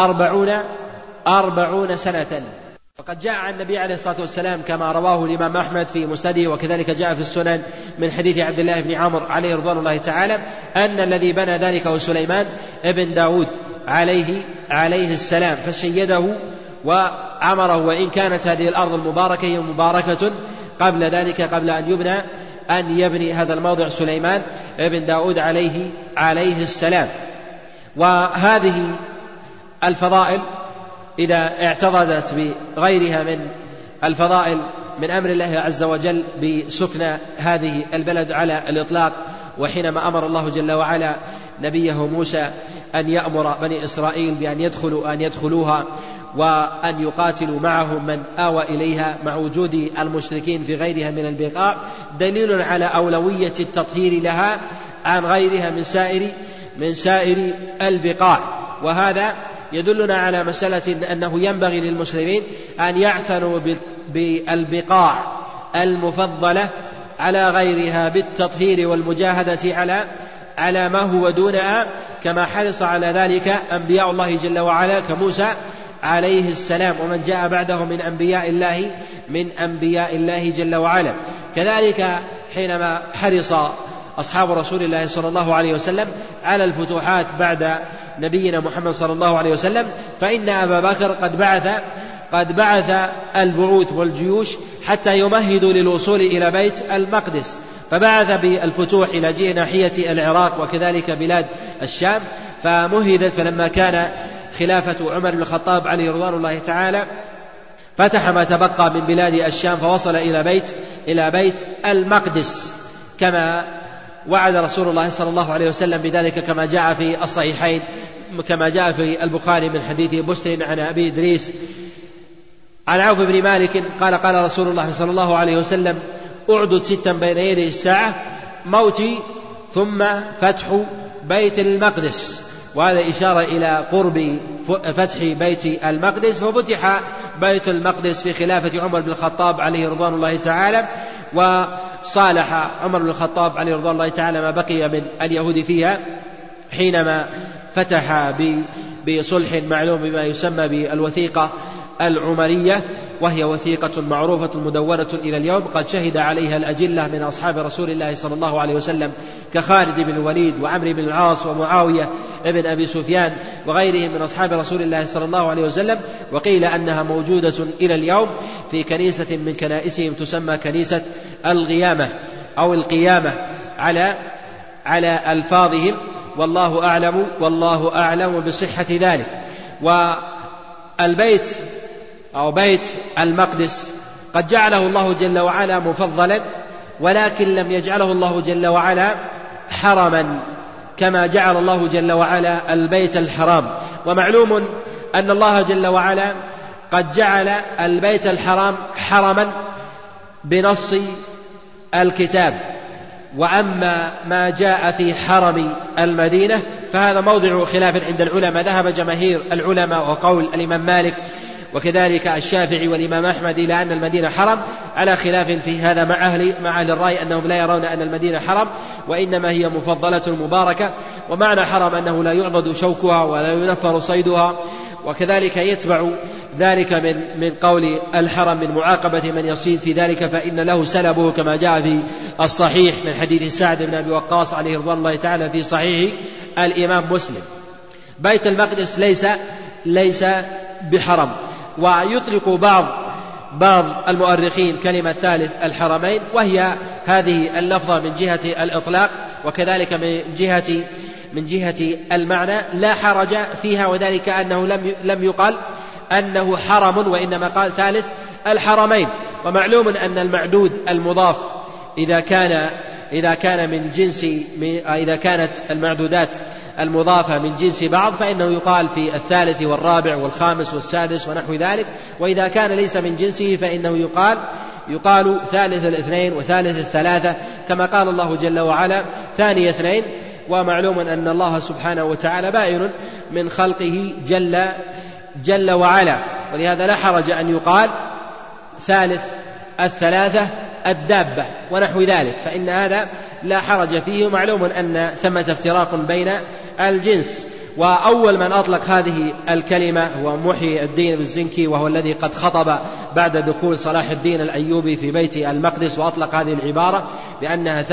40 سنة. وقد جاء عن النبي عليه الصلاة والسلام كما رواه الإمام أحمد في مسنده، وكذلك جاء في السنن من حديث عبد الله بن عمرو عليه رضوان الله تعالى أن الذي بنى ذلك هو سليمان ابن داود عليه السلام، فشيده وعمره. وإن كانت هذه الأرض المباركة هي مباركة قبل ذلك، قبل أن يبني هذا الموضع سليمان ابن داود عليه السلام. وهذه الفضائل إذا اعتضدت بغيرها من الفضائل من أمر الله عز وجل بسكن هذه البلد على الإطلاق، وحينما أمر الله جل وعلا نبيه موسى أن يأمر بني إسرائيل بأن يدخلوها وأن يقاتلوا معهم من آوى إليها مع وجود المشركين في غيرها من البقاع، دليل على أولوية التطهير لها عن غيرها من سائر البقاع. وهذا يدلنا على مسألة أنه ينبغي للمسلمين أن يعتنوا بالبقاع المفضلة على غيرها بالتطهير والمجاهدة على ما هو دونها، كما حرص على ذلك أنبياء الله جل وعلا كموسى عليه السلام ومن جاء بعده من أنبياء الله جل وعلا. كذلك حينما حرص أصحاب رسول الله صلى الله عليه وسلم على الفتوحات بعد نبينا محمد صلى الله عليه وسلم، فإن أبا بكر قد بعث البعوث والجيوش حتى يمهدوا للوصول إلى بيت المقدس، فبعث بالفتوح إلى ناحية العراق وكذلك بلاد الشام، فمهدت. فلما كان خلافة عمر بن الخطاب عليه رضوان الله تعالى فتح ما تبقى من بلاد الشام، فوصل إلى بيت المقدس كما وعد رسول الله صلى الله عليه وسلم بذلك، كما جاء في الصحيحين، كما جاء في البخاري من حديث بسر عن أبي إدريس عن عوف بن مالك قال قال رسول الله صلى الله عليه وسلم: أعدد 6 بين يدي الساعة، موتي ثم فتح بيت المقدس. وهذا إشارة إلى قرب فتح بيت المقدس. ففتح بيت المقدس في خلافة عمر بن الخطاب عليه رضوان الله تعالى، وصالح عمر بن الخطاب عليه رضوان الله تعالى ما بقي من اليهود فيها حينما فتح بصلح معلوم بما يسمى بالوثيقة العمرية، وهي وثيقة معروفة مدونة إلى اليوم، قد شهد عليها الأجلة من أصحاب رسول الله صلى الله عليه وسلم كخالد بن الوليد وعمرو بن العاص ومعاوية ابن أبي سفيان وغيرهم من أصحاب رسول الله صلى الله عليه وسلم. وقيل أنها موجودة إلى اليوم في كنيسة من كنائسهم تسمى كنيسة الغيامة أو القيامة على ألفاظهم، والله أعلم بصحة ذلك. والبيت أو بيت المقدس قد جعله الله جل وعلا مفضلا، ولكن لم يجعله الله جل وعلا حرما كما جعل الله جل وعلا البيت الحرام. ومعلوم أن الله جل وعلا قد جعل البيت الحرام حرما بنص الكتاب، وأما ما جاء في حرم المدينة فهذا موضع خلاف عند العلماء. ذهب جماهير العلماء وقول الإمام مالك وكذلك الشافعي والإمام أحمد إلى أن المدينة حرم، على خلاف في هذا مع أهل الرأي أنهم لا يرون أن المدينة حرم، وإنما هي مفضلة مباركة. ومعنى حرم أنه لا يعضد شوكها ولا ينفر صيدها. وكذلك يتبع ذلك من قول الحرم من معاقبة من يصيد في ذلك فإن له سلبه، كما جاء في الصحيح من حديث سعد بن أبي وقاص عليه رضوان الله تعالى في صحيح الإمام مسلم. بيت المقدس ليس بحرم. ويطلق بعض المؤرخين كلمة ثالث الحرمين، وهي هذه اللفظة من جهة الإطلاق وكذلك من جهة المعنى لا حرج فيها، وذلك أنه لم يقل أنه حرم وإنما قال ثالث الحرمين. ومعلوم أن المعدود المضاف إذا كانت المعدودات المضافة من جنس بعض فإنه يقال في الثالث والرابع والخامس والسادس ونحو ذلك، وإذا كان ليس من جنسه فإنه يقال ثالث الاثنين وثالث الثلاثة، كما قال الله جل وعلا ثاني اثنين. ومعلوم أن الله سبحانه وتعالى بائن من خلقه جل وعلا، ولهذا لا حرج أن يقال ثالث الثلاثة الدابة ونحو ذلك، فإن هذا لا حرج فيه. معلوم أن ثمة افتراق بين الجنس. وأول من أطلق هذه الكلمة هو محي الدين بالزنكي، وهو الذي قد خطب بعد دخول صلاح الدين الأيوبي في بيت المقدس، وأطلق هذه العبارة بأنها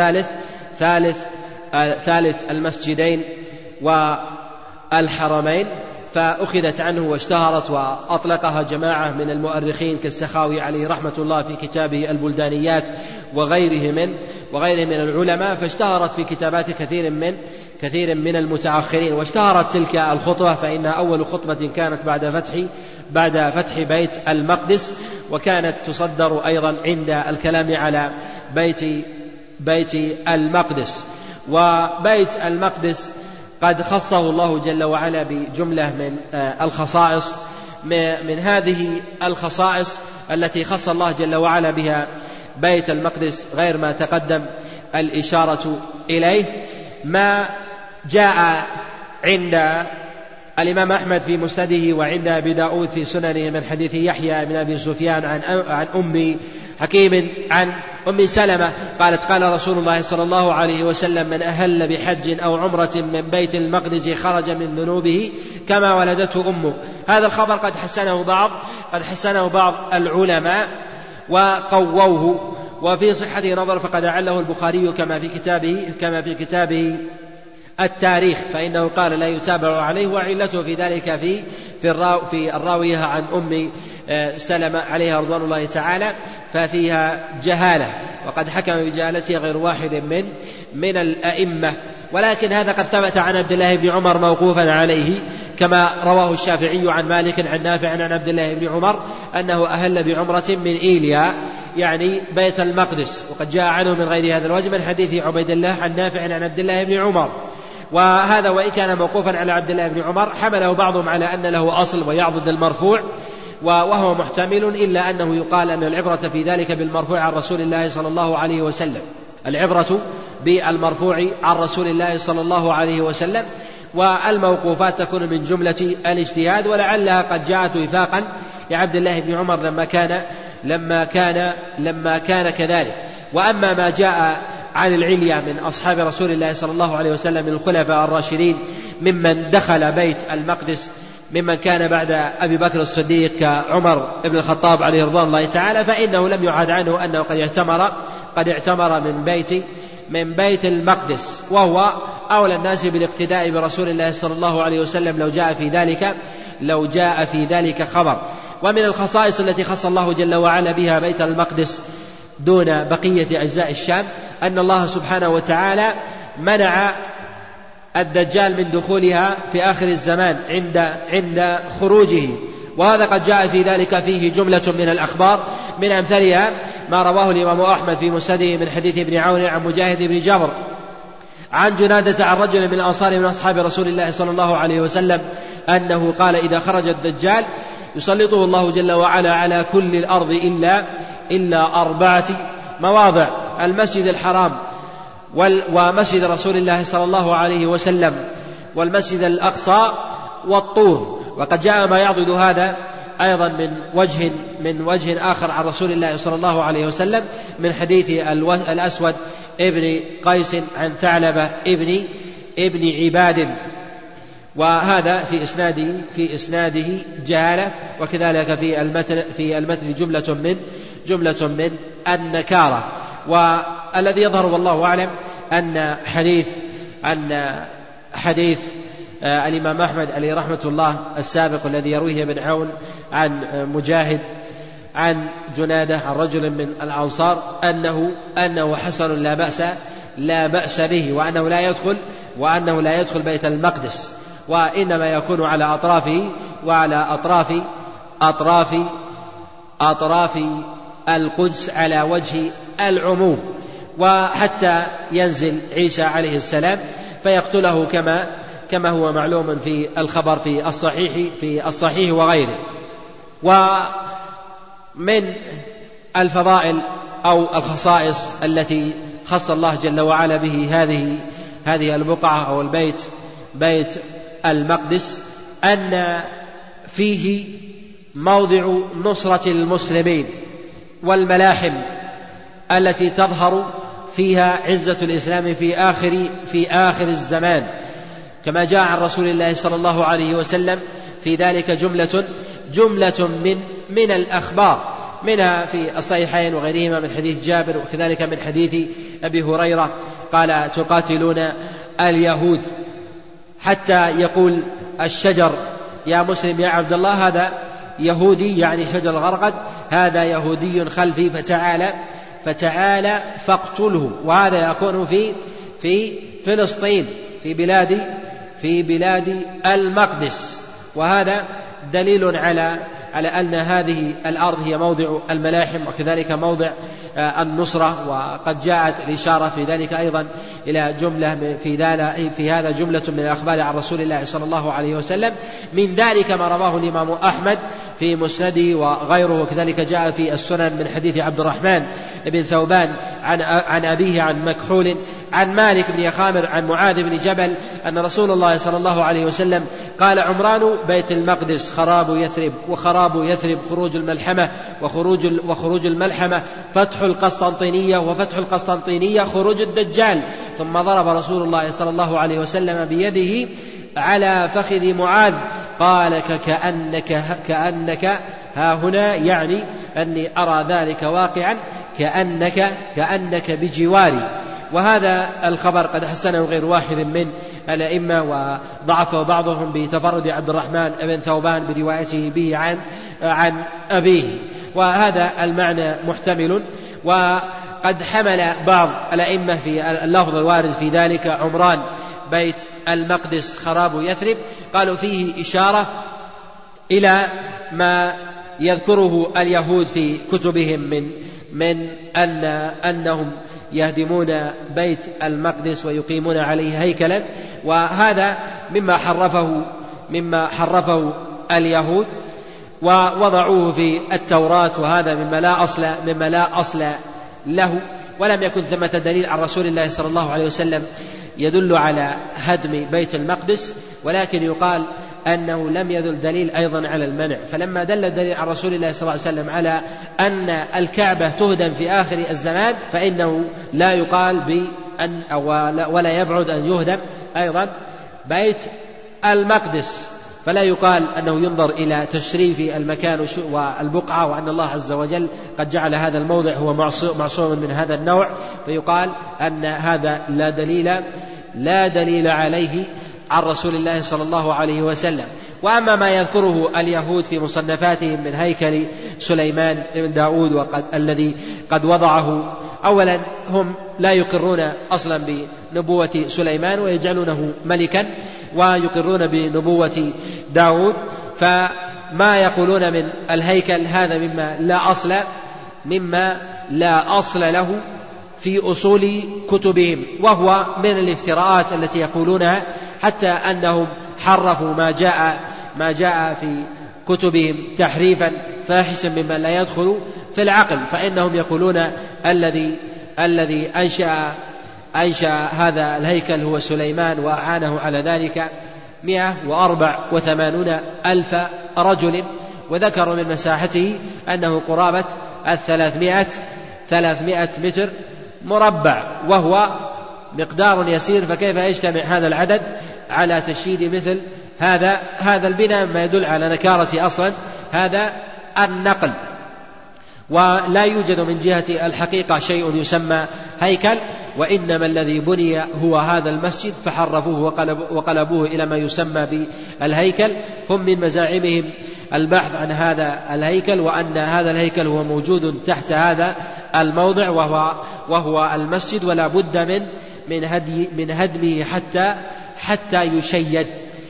ثالث المسجدين والحرمين، فأخذت عنه واشتهرت وأطلقها جماعة من المؤرخين كالسخاوي عليه رحمة الله في كتابه البلدانيات وغيره من العلماء، فاشتهرت في كتابات كثير من المتأخرين. واشتهرت تلك الخطبة فإنها أول خطبة كانت بعد فتح بيت المقدس، وكانت تصدر أيضا عند الكلام على بيت المقدس. وبيت المقدس قد خصه الله جل وعلا بجملة من الخصائص. من هذه الخصائص التي خص الله جل وعلا بها بيت المقدس غير ما تقدم الإشارة إليه، ما جاء عند الإمام أحمد في مسنده وعند أبي داود في سننه من حديث يحيى بن أبي سفيان عن أم حكيم عن أم سلمة قالت قال رسول الله صلى الله عليه وسلم: من أهل بحج أو عمرة من بيت المقدس خرج من ذنوبه كما ولدته أمه. هذا الخبر قد حسنه بعض العلماء وقووه، وفي صحته نظر، فقد أعله البخاري كما في كتابه التاريخ، فإنه قال لا يتابع عليه، وعلته في ذلك في الراوية عن أم سلمة عليها رضوان الله تعالى، ففيها جهالة، وقد حكم بجهالته غير واحد من الأئمة. ولكن هذا قد ثبت عن عبد الله بن عمر موقوفا عليه، كما رواه الشافعي عن مالك عن نافع عن عبد الله بن عمر أنه أهل بعمرة من إيليا يعني بيت المقدس. وقد جاء عنه من غير هذا الوجه من حديث عبيد الله عن نافع عن عبد الله بن عمر. وهذا وإن كان موقوفا على عبد الله بن عمر حمله بعضهم على أن له أصل ويعضد المرفوع، وهو محتمل، إلا أنه يقال أن العبرة في ذلك بالمرفوع عن رسول الله صلى الله عليه وسلم، العبرة بالمرفوع عن رسول الله صلى الله عليه وسلم، والموقوفات تكون من جملة الاجتهاد، ولعلها قد جاءت وفاقا لعبد الله بن عمر لما كان كذلك. وأما ما جاء عن العليا من أصحاب رسول الله صلى الله عليه وسلم من الخلفاء الراشدين ممن دخل بيت المقدس ممن كان بعد أبي بكر الصديق كعمر بن الخطاب عليه رضوان الله تعالى، فإنه لم يعاد عنه أنه قد اعتمر من بيت المقدس، وهو أولى الناس بالاقتداء برسول الله صلى الله عليه وسلم لو جاء في ذلك خبر. ومن الخصائص التي خص الله جل وعلا بها بيت المقدس دون بقية أجزاء الشام أن الله سبحانه وتعالى منع الدجال من دخولها في آخر الزمان عند خروجه، وهذا قد جاء في ذلك فيه جملة من الأخبار، من أمثلها ما رواه الإمام أحمد في مسنده من حديث ابن عون عن مجاهد بن جبر عن جنادة عن رجل من الأنصار من أصحاب رسول الله صلى الله عليه وسلم أنه قال: إذا خرج الدجال يسلطه الله جل وعلا على كل الأرض إلا 4 مواضع: المسجد الحرام ومسجد رسول الله صلى الله عليه وسلم والمسجد الأقصى والطور. وقد جاء ما يعضد هذا أيضا من وجه آخر عن رسول الله صلى الله عليه وسلم من حديث الأسود ابن قيس عن ثعلبة ابن عباد، وهذا في إسناده جهالة، وكذلك في المتن جملة من النكارة. والذي يظهر والله أعلم أن حديث الإمام أحمد عليه رحمة الله السابق الذي يرويه ابن عون عن مجاهد عن جنادة عن رجل من الأنصار أنه حسن لا بأس به، وأنه لا يدخل بيت المقدس، وإنما يكون على أطرافه وعلى أطراف القدس على وجه العموم، وحتى ينزل عيسى عليه السلام فيقتله كما هو معلوم في الخبر في الصحيح وغيره. ومن الفضائل أو الخصائص التي خص الله جل وعلا به هذه البقعة أو بيت المقدس أن فيه موضع نصرة المسلمين والملاحم التي تظهر فيها عزة الإسلام في آخر الزمان، كما جاء عن رسول الله صلى الله عليه وسلم في ذلك جملة من الأخبار، منها في الصحيحين وغيرهما من حديث جابر، وكذلك من حديث أبي هريرة قال: تقاتلون اليهود حتى يقول الشجر يا مسلم يا عبد الله هذا يهودي، يعني شجر الغرقد، هذا يهودي خلفي فتعالى فاقتله. وهذا يكون في فلسطين في بلاد المقدس، وهذا دليل على أن هذه الأرض هي موضع الملاحم وكذلك موضع النصرة. وقد جاءت الإشارة في ذلك أيضا إلى جملة في هذا جملة من الأخبار عن رسول الله صلى الله عليه وسلم، من ذلك ما رواه الإمام أحمد في مسنده وغيره، وكذلك جاء في السنن من حديث عبد الرحمن بن ثوبان عن أبيه عن مكحول عن مالك بن يخامر عن معاذ بن جبل أن رسول الله صلى الله عليه وسلم قال: عمران بيت المقدس خراب يثرب، وخراب يثرب خروج الملحمة، وخروج الملحمة فتح القسطنطينية، وفتح القسطنطينية خروج الدجال. ثم ضرب رسول الله صلى الله عليه وسلم بيده على فخذ معاذ قال: كأنك ها هنا، يعني أني أرى ذلك واقعا كأنك بجواري. وهذا الخبر قد حسنه غير واحد من الأئمة، وضعفه بعضهم بتفرد عبد الرحمن بن ثوبان بروايته به عن أبيه. وهذا المعنى محتمل. وقد حمل بعض الأئمة في اللفظ الوارد في ذلك عمران بيت المقدس خراب يثرب، قالوا فيه إشارة إلى ما يذكره اليهود في كتبهم من أنهم يهدمون بيت المقدس ويقيمون عليه هيكلا، وهذا مما حرفه اليهود ووضعوه في التوراة، وهذا مما لا أصل له. ولم يكن ثمة دليل عن رسول الله صلى الله عليه وسلم يدل على هدم بيت المقدس، ولكن يقال أنه لم يدل دليل أيضا على المنع. فلما دل الدليل عن رسول الله صلى الله عليه وسلم على أن الكعبة تهدم في آخر الزمان، فإنه لا يقال بأن ولا يبعد أن يهدم أيضا بيت المقدس، فلا يقال أنه ينظر إلى تشريف المكان والبقعة، وأن الله عز وجل قد جعل هذا الموضع هو معصوم من هذا النوع، فيقال أن هذا لا دليل عليه عن رسول الله صلى الله عليه وسلم. وأما ما يذكره اليهود في مصنفاتهم من هيكل سليمان بن داود الذي قد وضعه، أولا هم لا يقرون أصلا بنبوة سليمان ويجعلونه ملكا، ويقرون بنبوة داود، فما يقولون من الهيكل هذا مما لا أصل له في أصول كتبهم، وهو من الافتراءات التي يقولونها، حتى أنهم حرفوا ما جاء في كتبهم تحريفا فاحشا مما لا يدخل في العقل. فإنهم يقولون الذي أنشأ هذا الهيكل هو سليمان، وأعانه على ذلك 184,000 رجل، وذكروا من مساحته أنه قرابة 300 متر مربع، وهو مقدار يسير. فكيف يجتمع هذا العدد على تشييد مثل هذا البناء؟ ما يدل على نكارة أصلا هذا النقل. ولا يوجد من جهة الحقيقة شيء يسمى هيكل، وإنما الذي بني هو هذا المسجد، فحرفوه وقلبوه إلى ما يسمى بالهيكل. هم من مزاعمهم البحث عن هذا الهيكل، وأن هذا الهيكل هو موجود تحت هذا الموضع وهو المسجد، ولا بد من هدمه حتى يشيد.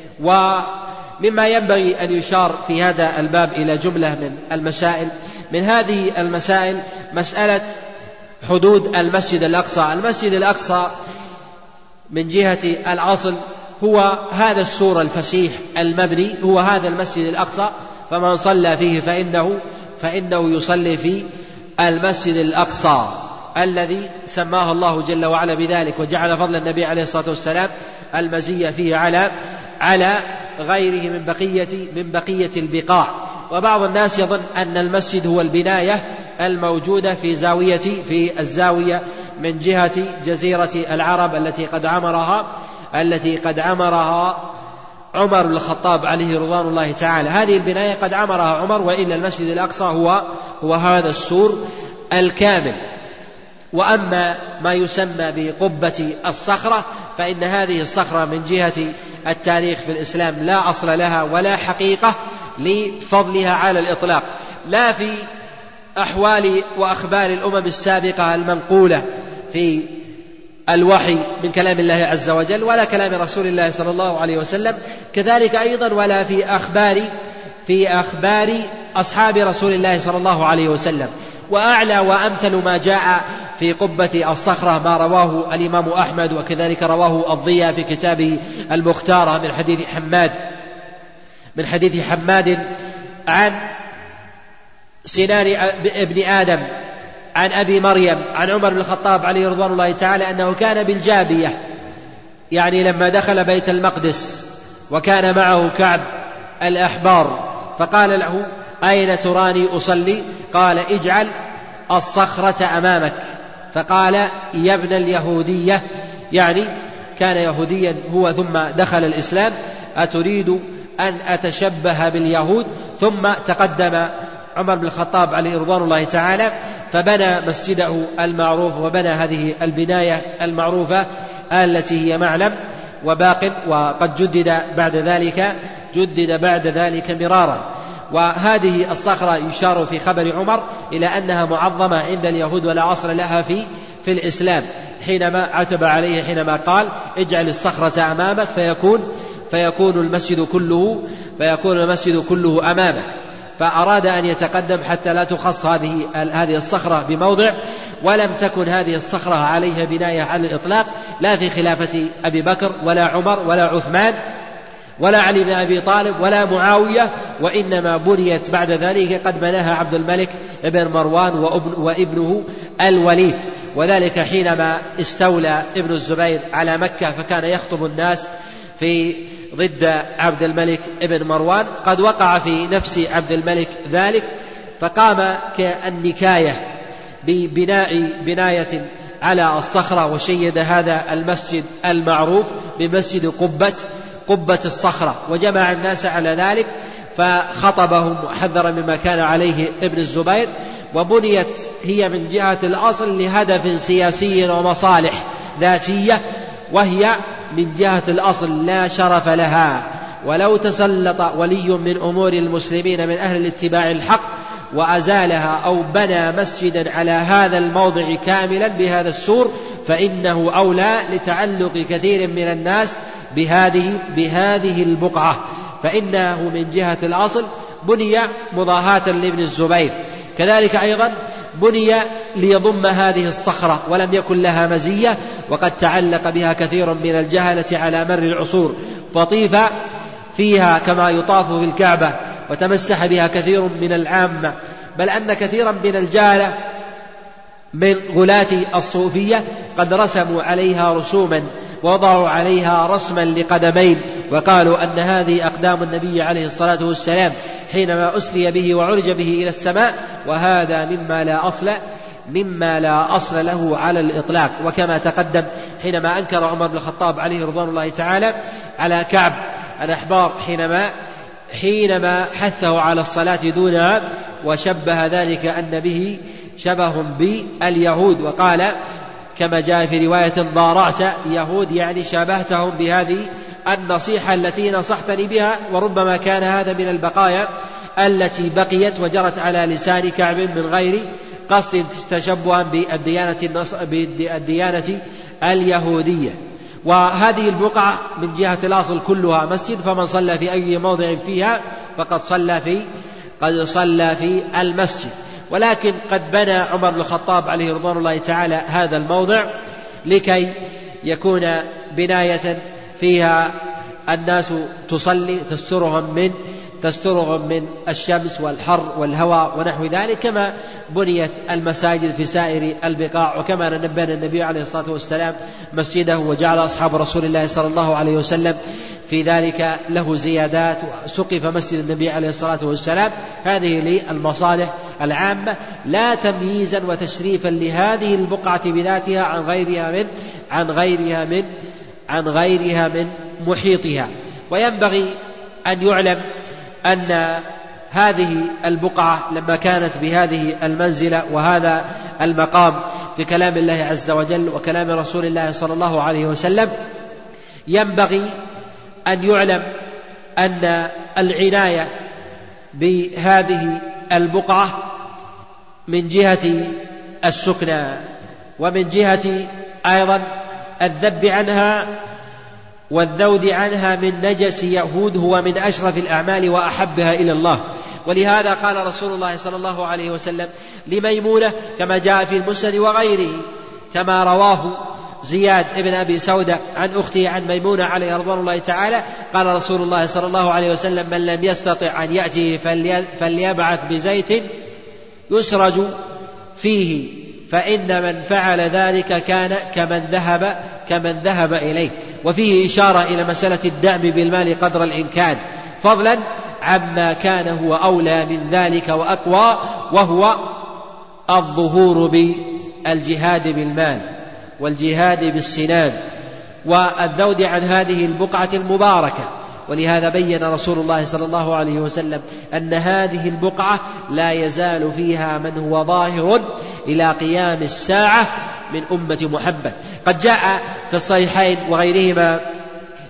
ومما ينبغي أن يشار في هذا الباب إلى جملة من المسائل. من هذه المسائل مسألة حدود المسجد الأقصى. المسجد الأقصى من جهة الأصل هو هذا السور الفسيح المبني، هو هذا المسجد الأقصى، فمن صلى فيه فإنه يصلي في المسجد الأقصى الذي سماه الله جل وعلا بذلك، وجعل فضل النبي عليه الصلاة والسلام المزية فيه على غيره من بقية البقاع. وبعض الناس يظن أن المسجد هو البناية الموجودة في الزاوية من جهة جزيرة العرب التي قد عمرها عمر بن الخطاب عليه رضوان الله تعالى. هذه البناية قد عمرها عمر، وإلا المسجد الأقصى هو هذا السور الكامل. وأما ما يسمى بقبة الصخرة، فإن هذه الصخرة من جهة التاريخ في الإسلام لا أصل لها ولا حقيقة لفضلها على الإطلاق، لا في أحوال وأخبار الأمم السابقة المنقولة في الوحي من كلام الله عز وجل، ولا كلام رسول الله صلى الله عليه وسلم، كذلك أيضا ولا في أخبار أصحاب رسول الله صلى الله عليه وسلم. وأعلى وأمثل ما جاء في قبة الصخرة ما رواه الإمام أحمد، وكذلك رواه الضياء في كتابه المختارة من حديث حماد عن سنان ابن آدم عن أبي مريم عن عمر بن الخطاب عليه رضوان الله تعالى أنه كان بالجابية، يعني لما دخل بيت المقدس، وكان معه كعب الأحبار، فقال له: أين تراني أصلي؟ قال: اجعل الصخرة أمامك. فقال: يا ابن اليهودية، يعني كان يهوديا هو ثم دخل الإسلام، أتريد أن أتشبه باليهود؟ ثم تقدم عمر بن الخطاب عليه رضوان الله تعالى فبنى مسجده المعروف، وبنى هذه البناية المعروفة التي هي معلم وباق، وقد جدد بعد ذلك مرارا. وهذه الصخرة يشار في خبر عمر إلى أنها معظمة عند اليهود ولا أصل لها في الإسلام، حينما عتب عليه حينما قال اجعل الصخرة أمامك فيكون المسجد كله أمامك، فأراد أن يتقدم حتى لا تخص هذه الصخرة بموضع، ولم تكن هذه الصخرة عليها بناية على الإطلاق، لا في خلافة أبي بكر ولا عمر ولا عثمان ولا علي بن أبي طالب ولا معاوية، وإنما بنيت بعد ذلك قد بناها عبد الملك بن مروان وابنه الوليد، وذلك حينما استولى ابن الزبير على مكة فكان يخطب الناس في ضد عبد الملك بن مروان، قد وقع في نفس عبد الملك ذلك، فقام كالنكاية بناية على الصخرة، وشيد هذا المسجد المعروف بمسجد قبة الصخرة، وجمع الناس على ذلك فخطبهم وحذر مما كان عليه ابن الزبير. وبنيت هي من جهة الأصل لهدف سياسي ومصالح ذاتية، وهي من جهة الأصل لا شرف لها، ولو تسلط ولي من أمور المسلمين من أهل الاتباع الحق وأزالها أو بنى مسجدا على هذا الموضع كاملا بهذا السور فإنه أولى لتعلق كثير من الناس بهذه البقعة، فإنه من جهة الأصل بني مضاهاة لابن الزبير. كذلك أيضا بني ليضم هذه الصخرة ولم يكن لها مزية، وقد تعلق بها كثير من الجهلة على مر العصور، فطيف فيها كما يطاف في الكعبة، وتمسح بها كثير من العامة، بل أن كثيرا من الجهلة من غلاة الصوفية قد رسموا عليها رسوما ووضعوا عليها رسما لقدمين، وقالوا أن هذه أقدام النبي عليه الصلاة والسلام حينما أسري به وعرج به إلى السماء، وهذا مما لا أصل له على الإطلاق. وكما تقدم حينما أنكر عمر بن الخطاب عليه رضوان الله تعالى على كعب الأحبار حينما حثه على الصلاة دونها، وشبه ذلك أن به شبه باليهود، وقال كما جاء في رواية ضارعت يهود، يعني شابهتهم بهذه النصيحة التي نصحتني بها، وربما كان هذا من البقايا التي بقيت وجرت على لسان كعب من غير قصد تشبها بالديانة اليهودية. وهذه البقعة من جهة الأصل كلها مسجد، فمن صلى في أي موضع فيها فقد صلى في المسجد. ولكن قد بنى عمر بن الخطاب عليه رضوان الله تعالى هذا الموضع لكي يكون بناية فيها الناس تصلي تسترهم من الشمس والحر والهواء ونحو ذلك، كما بنيت المساجد في سائر البقاع. وكما نبه النبي عليه الصلاة والسلام مسجده وجعل أصحاب رسول الله صلى الله عليه وسلم في ذلك له زيادات، وسقف مسجد النبي عليه الصلاة والسلام، هذه للمصالح العامة لا تمييزا وتشريفا لهذه البقعة بذاتها عن غيرها من محيطها. وينبغي أن يعلم أن هذه البقعة لما كانت بهذه المنزلة وهذا المقام في كلام الله عز وجل وكلام رسول الله صلى الله عليه وسلم، ينبغي أن يعلم أن العناية بهذه البقعة من جهة السكنى ومن جهة أيضا الذب عنها والذود عنها من نجس يهود هو من أشرف الأعمال وأحبها إلى الله. ولهذا قال رسول الله صلى الله عليه وسلم لميمونة كما جاء في المسند وغيره، كما رواه زياد ابن أبي سودة عن أخته عن ميمونة عليه رضوان الله تعالى، قال رسول الله صلى الله عليه وسلم من لم يستطع أن يأتيه فليبعث بزيت يسرج فيه، فإن من فعل ذلك كان كمن ذهب إليه. وفيه إشارة إلى مسألة الدعم بالمال قدر الإمكان، فضلا عما كان هو أولى من ذلك وأقوى، وهو الظهور بالجهاد بالمال والجهاد بالسنان والذود عن هذه البقعة المباركة. ولهذا بين رسول الله صلى الله عليه وسلم أن هذه البقعة لا يزال فيها من هو ظاهر إلى قيام الساعة من أمة محمد. قد جاء في الصحيحين وغيرهما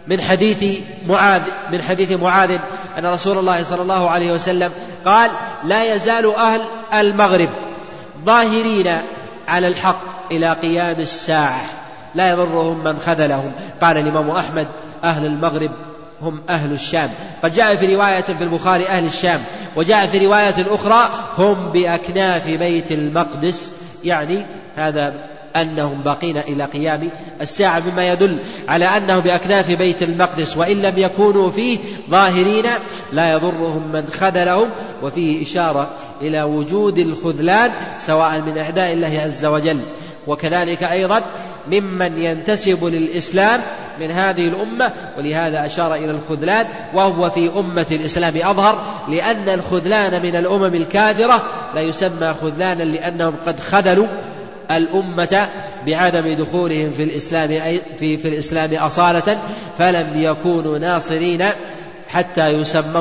من حديث معاذ أن رسول الله صلى الله عليه وسلم قال: لا يزال أهل المغرب ظاهرين على الحق إلى قيام الساعة لا يضرهم من خذلهم. قال الإمام أحمد: أهل المغرب هم أهل الشام. قد جاء في رواية في البخاري أهل الشام، وجاء في رواية أخرى هم بأكناف بيت المقدس، يعني هذا أنهم باقين إلى قيام الساعة، مما يدل على أنهم بأكناف بيت المقدس، وإن لم يكونوا فيه ظاهرين لا يضرهم من خذلهم. وفيه إشارة إلى وجود الخذلان سواء من أعداء الله عز وجل، وكذلك أيضا ممن ينتسب للإسلام من هذه الأمة، ولهذا أشار إلى الخذلان، وهو في أمة الإسلام أظهر، لأن الخذلان من الأمم الكافرة لا يسمى خذلانا لأنهم قد خذلوا الأمة بعدم دخولهم في الإسلام أصالة، فلم يكونوا ناصرين حتى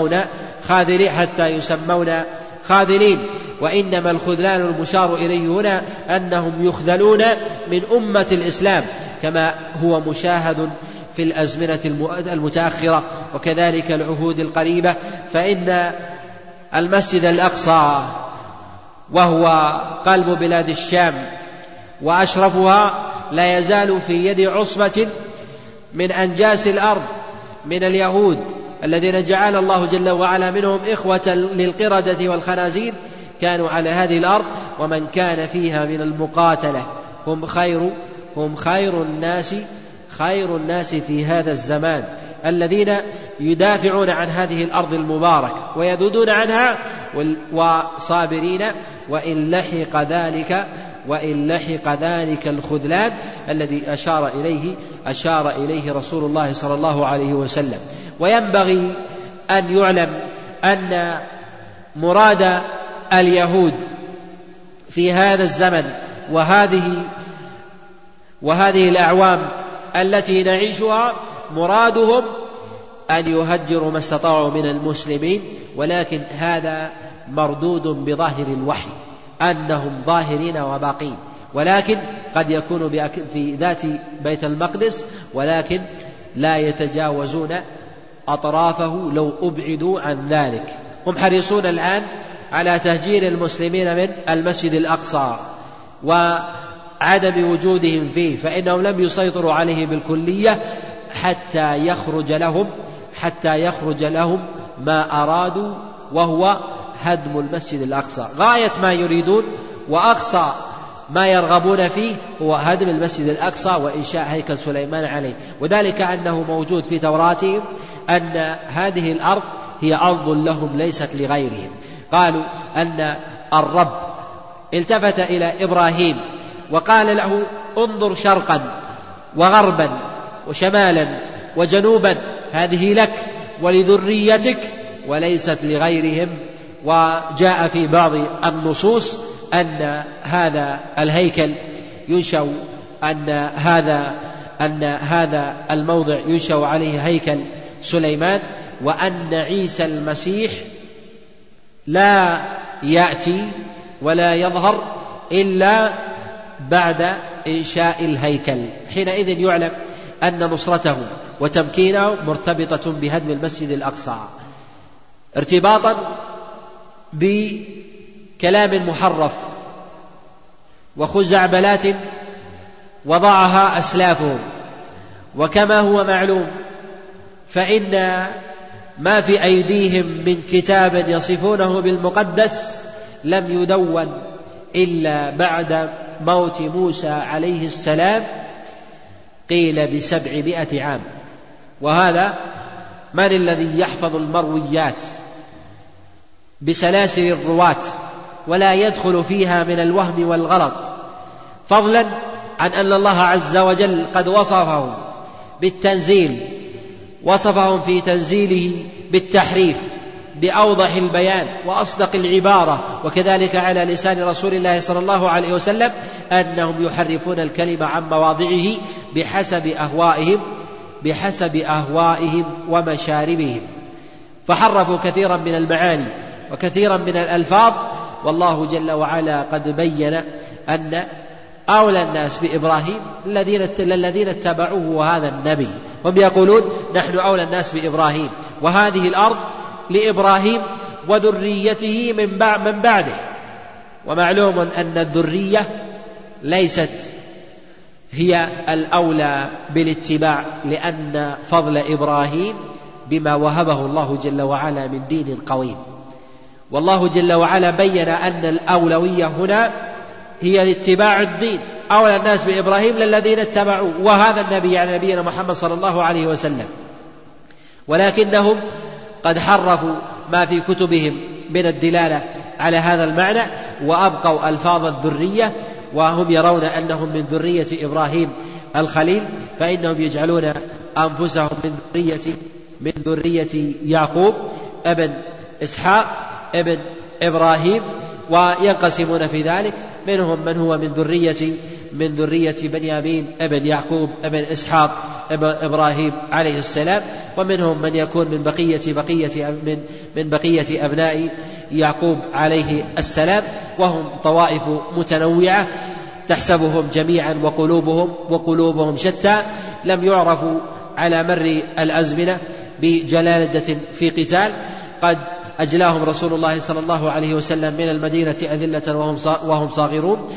يسمون خاذلين. وإنما الخذلان المشار إليه هنا أنهم يخذلون من أمة الإسلام، كما هو مشاهد في الأزمنة المتأخرة وكذلك العهود القريبة. فإن المسجد الأقصى وهو قلب بلاد الشام وأشرفها لا يزال في يد عصبة من أنجاس الأرض من اليهود الذين جعل الله جل وعلا منهم إخوة للقردة والخنازير، كانوا على هذه الأرض، ومن كان فيها من المقاتلة هم خير الناس في هذا الزمان، الذين يدافعون عن هذه الأرض المباركة ويذودون عنها وصابرين، وإن لحق ذلك الخذلان الذي أشار إليه رسول الله صلى الله عليه وسلم. وينبغي أن يعلم أن مراد اليهود في هذا الزمن وهذه الأعوام التي نعيشها، مرادهم أن يهجروا ما استطاعوا من المسلمين، ولكن هذا مردود بظاهر الوحي أنهم ظاهرين وباقين، ولكن قد يكون في ذات بيت المقدس، ولكن لا يتجاوزون أطرافه لو أبعدوا عن ذلك. هم حريصون الآن على تهجير المسلمين من المسجد الأقصى وعدم وجودهم فيه، فإنهم لم يسيطروا عليه بالكلية حتى يخرج لهم ما أرادوا، وهو هدم المسجد الأقصى. غاية ما يريدون وأقصى ما يرغبون فيه هو هدم المسجد الأقصى وإنشاء هيكل سليمان عليه، وذلك أنه موجود في توراتهم أن هذه الأرض هي أرض لهم ليست لغيرهم. قالوا أن الرب التفت إلى إبراهيم وقال له: انظر شرقا وغربا وشمالا وجنوبا، هذه لك ولذريتك وليست لغيرهم. وجاء في بعض النصوص أن هذا الهيكل ينشأ أن هذا الموضع ينشأ عليه هيكل سليمان، وأن عيسى المسيح لا يأتي ولا يظهر إلا بعد إنشاء الهيكل. حينئذ يعلم أن نصرته وتمكينه مرتبطة بهدم المسجد الأقصى، ارتباطا بكلام محرف وخزعبلات وضعها أسلافهم. وكما هو معلوم فإن ما في أيديهم من كتاب يصفونه بالمقدس لم يدون إلا بعد موت موسى عليه السلام، قيل ب700 عام. وهذا من الذي يحفظ المرويات بسلاسل الرواة ولا يدخل فيها من الوهم والغلط، فضلا عن أن الله عز وجل قد وصفهم بالتنزيل، وصفهم في تنزيله بالتحريف بأوضح البيان وأصدق العبارة، وكذلك على لسان رسول الله صلى الله عليه وسلم أنهم يحرفون الكلمة عن مواضعه بحسب أهوائهم ومشاربهم، فحرفوا كثيرا من المعاني وكثيرا من الألفاظ. والله جل وعلا قد بين أن أولى الناس بإبراهيم الذين اتبعوه وهذا النبي، هم يقولون نحن أولى الناس بإبراهيم، وهذه الأرض لإبراهيم وذريته من بعده. ومعلوم أن الذرية ليست هي الأولى بالاتباع، لأن فضل إبراهيم بما وهبه الله جل وعلا من دين قويم. والله جل وعلا بين أن الأولوية هنا هي لاتباع الدين، أولى الناس بإبراهيم للذين اتبعوا، وهذا النبي يعني نبينا محمد صلى الله عليه وسلم. ولكنهم قد حرفوا ما في كتبهم من الدلالة على هذا المعنى، وأبقوا ألفاظ الذرية، وهم يرون أنهم من ذرية إبراهيم الخليل، فإنهم يجعلون أنفسهم من ذرية يعقوب ابن إسحاق ابن إبراهيم، وينقسمون في ذلك، منهم من هو من ذرية بنيامين ابن يعقوب ابن إسحاق ابن إبراهيم عليه السلام، ومنهم من يكون من بقية أبناء يعقوب عليه السلام، وهم طوائف متنوعة تحسبهم جميعا وقلوبهم شتى، لم يعرفوا على مر الأزمنة بجلالة في قتال. قد أجلاهم رسول الله صلى الله عليه وسلم من المدينة أذلة وهم صاغرون،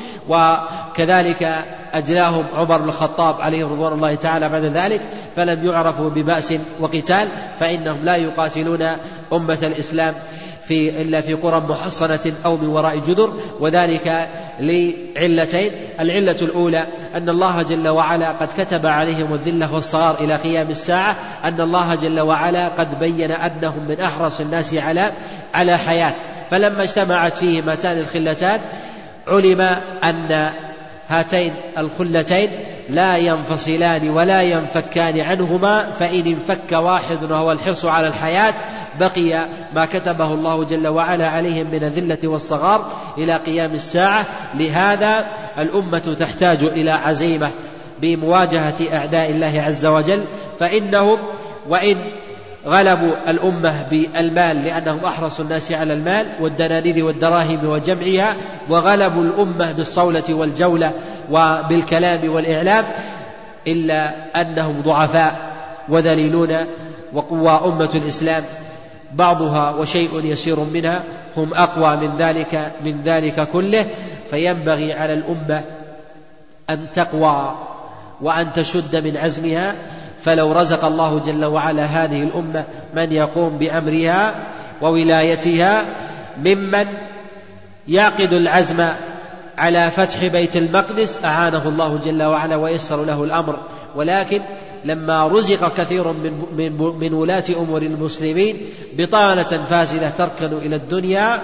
وكذلك أجلاهم عمر بن الخطاب عليه رضوان الله تعالى بعد ذلك، فلم يعرفوا ببأس وقتال، فإنهم لا يقاتلون أمة الإسلام إلا في قرى محصنة أو من وراء جدر، وذلك لعلتين: العلة الأولى أن الله جل وعلا قد كتب عليهم الذلة والصغار إلى قيام الساعة، أن الله جل وعلا قد بين أنهم من أحرص الناس على حياة، فلما اجتمعت فيهم هاتان الخلتان علم أن هاتين الخلتين لا ينفصلان ولا ينفكان عنهما، فإن انفك واحد وهو الحرص على الحياة بقي ما كتبه الله جل وعلا عليهم من الذلة والصغار إلى قيام الساعة. لهذا الأمة تحتاج إلى عزيمة بمواجهة أعداء الله عز وجل، فإنهم وإن غلبوا الأمة بالمال لأنهم أحرص الناس على المال والدنانير والدراهم وجمعها، وغلبوا الأمة بالصولة والجولة وبالكلام والإعلام، إلا أنهم ضعفاء وذليلون، وقوى أمة الإسلام بعضها وشيء يسير منها هم أقوى من ذلك كله. فينبغي على الأمة أن تقوى وأن تشد من عزمها، فلو رزق الله جل وعلا هذه الأمة من يقوم بأمرها وولايتها ممن يعقد العزم على فتح بيت المقدس أعانه الله جل وعلا ويسر له الأمر. ولكن لما رزق كثير من ولاة أمور المسلمين بطانة فاسدة تركن إلى الدنيا،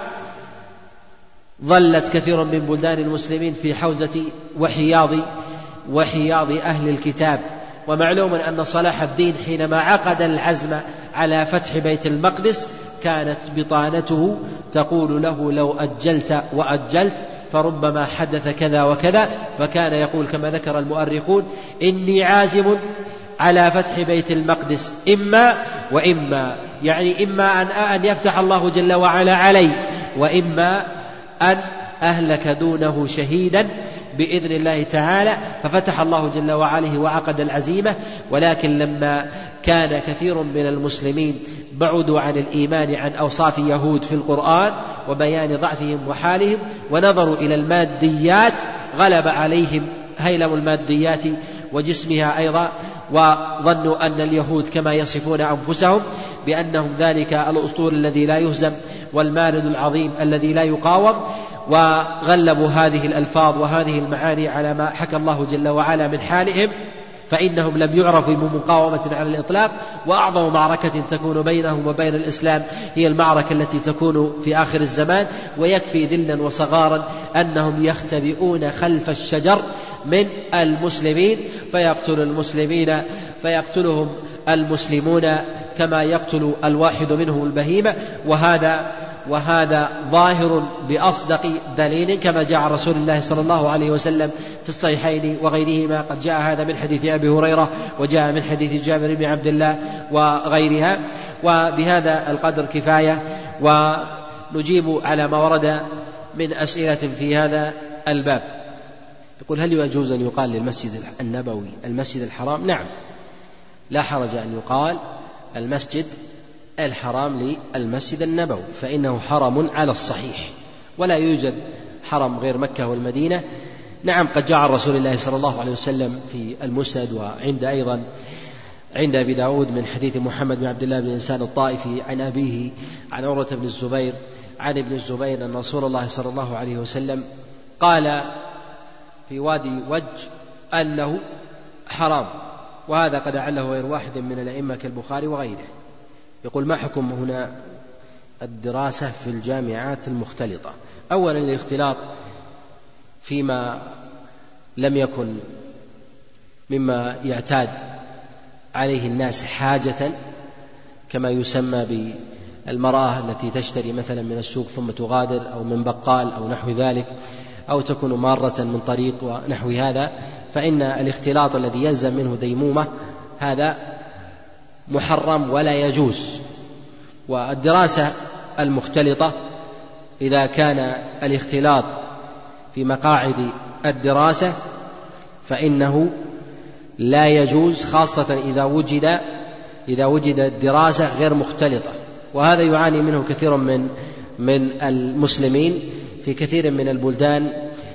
ظلت كثير من بلدان المسلمين في حوزة وحياض أهل الكتاب. ومعلوم أن صلاح الدين حينما عقد العزم على فتح بيت المقدس كانت بطانته تقول له لو أجلت وأجلت فربما حدث كذا وكذا، فكان يقول كما ذكر المؤرخون: إني عازم على فتح بيت المقدس إما وإما، يعني إما أن يفتح الله جل وعلا علي، وإما أن أهلك دونه شهيدا بإذن الله تعالى. ففتح الله جل وعلا وعقد العزيمة. ولكن لما كان كثير من المسلمين بعدوا عن الإيمان عن أوصاف يهود في القرآن وبيان ضعفهم وحالهم، ونظروا إلى الماديات، غلب عليهم هيلم الماديات وجسمها أيضا، وظنوا أن اليهود كما يصفون أنفسهم بأنهم ذلك الأسطول الذي لا يهزم والمارد العظيم الذي لا يقاوم، وغلبوا هذه الألفاظ وهذه المعاني على ما حكى الله جل وعلا من حالهم، فإنهم لم يعرفوا بمقاومة على الإطلاق. وأعظم معركة تكون بينهم وبين الإسلام هي المعركة التي تكون في آخر الزمان، ويكفي ذلا وصغارا أنهم يختبئون خلف الشجر من المسلمين فيقتلهم المسلمون كما يقتل الواحد منهم البهيمة. وهذا ظاهر بأصدق دليل كما جاء عن رسول الله صلى الله عليه وسلم في الصحيحين وغيرهما. قد جاء هذا من حديث أبي هريرة، وجاء من حديث جابر بن عبد الله وغيرها. وبهذا القدر كفاية، ونجيب على ما ورد من أسئلة في هذا الباب. يقول: هل يجوز أن يقال للمسجد النبوي المسجد الحرام؟ نعم، لا حرج أن يقال المسجد الحرام للمسجد النبوي، فإنه حرم على الصحيح، ولا يوجد حرم غير مكة والمدينة. نعم، قد جاء عن رسول الله صلى الله عليه وسلم في المسند، وعند أيضا عند أبي داود من حديث محمد بن عبد الله بن إنسان الطائفي عن أبيه عن عروة بن الزبير عن ابن الزبير أن رسول الله صلى الله عليه وسلم قال في وادي وج أنه حرام، وهذا قد أعله غير واحد من الأئمة كالبخاري وغيره. يقول: ما حكم هنا الدراسة في الجامعات المختلطة؟ أولا، الاختلاط فيما لم يكن مما يعتاد عليه الناس حاجة، كما يسمى بالمرأة التي تشتري مثلا من السوق ثم تغادر، أو من بقال أو نحو ذلك، أو تكون مارة من طريق ونحو هذا، فإن الاختلاط الذي يلزم منه ديمومة هذا محرم ولا يجوز. والدراسة المختلطة إذا كان الاختلاط في مقاعد الدراسة فإنه لا يجوز، خاصة إذا وجد الدراسة غير مختلطة، وهذا يعاني منه كثير من المسلمين في كثير من البلدان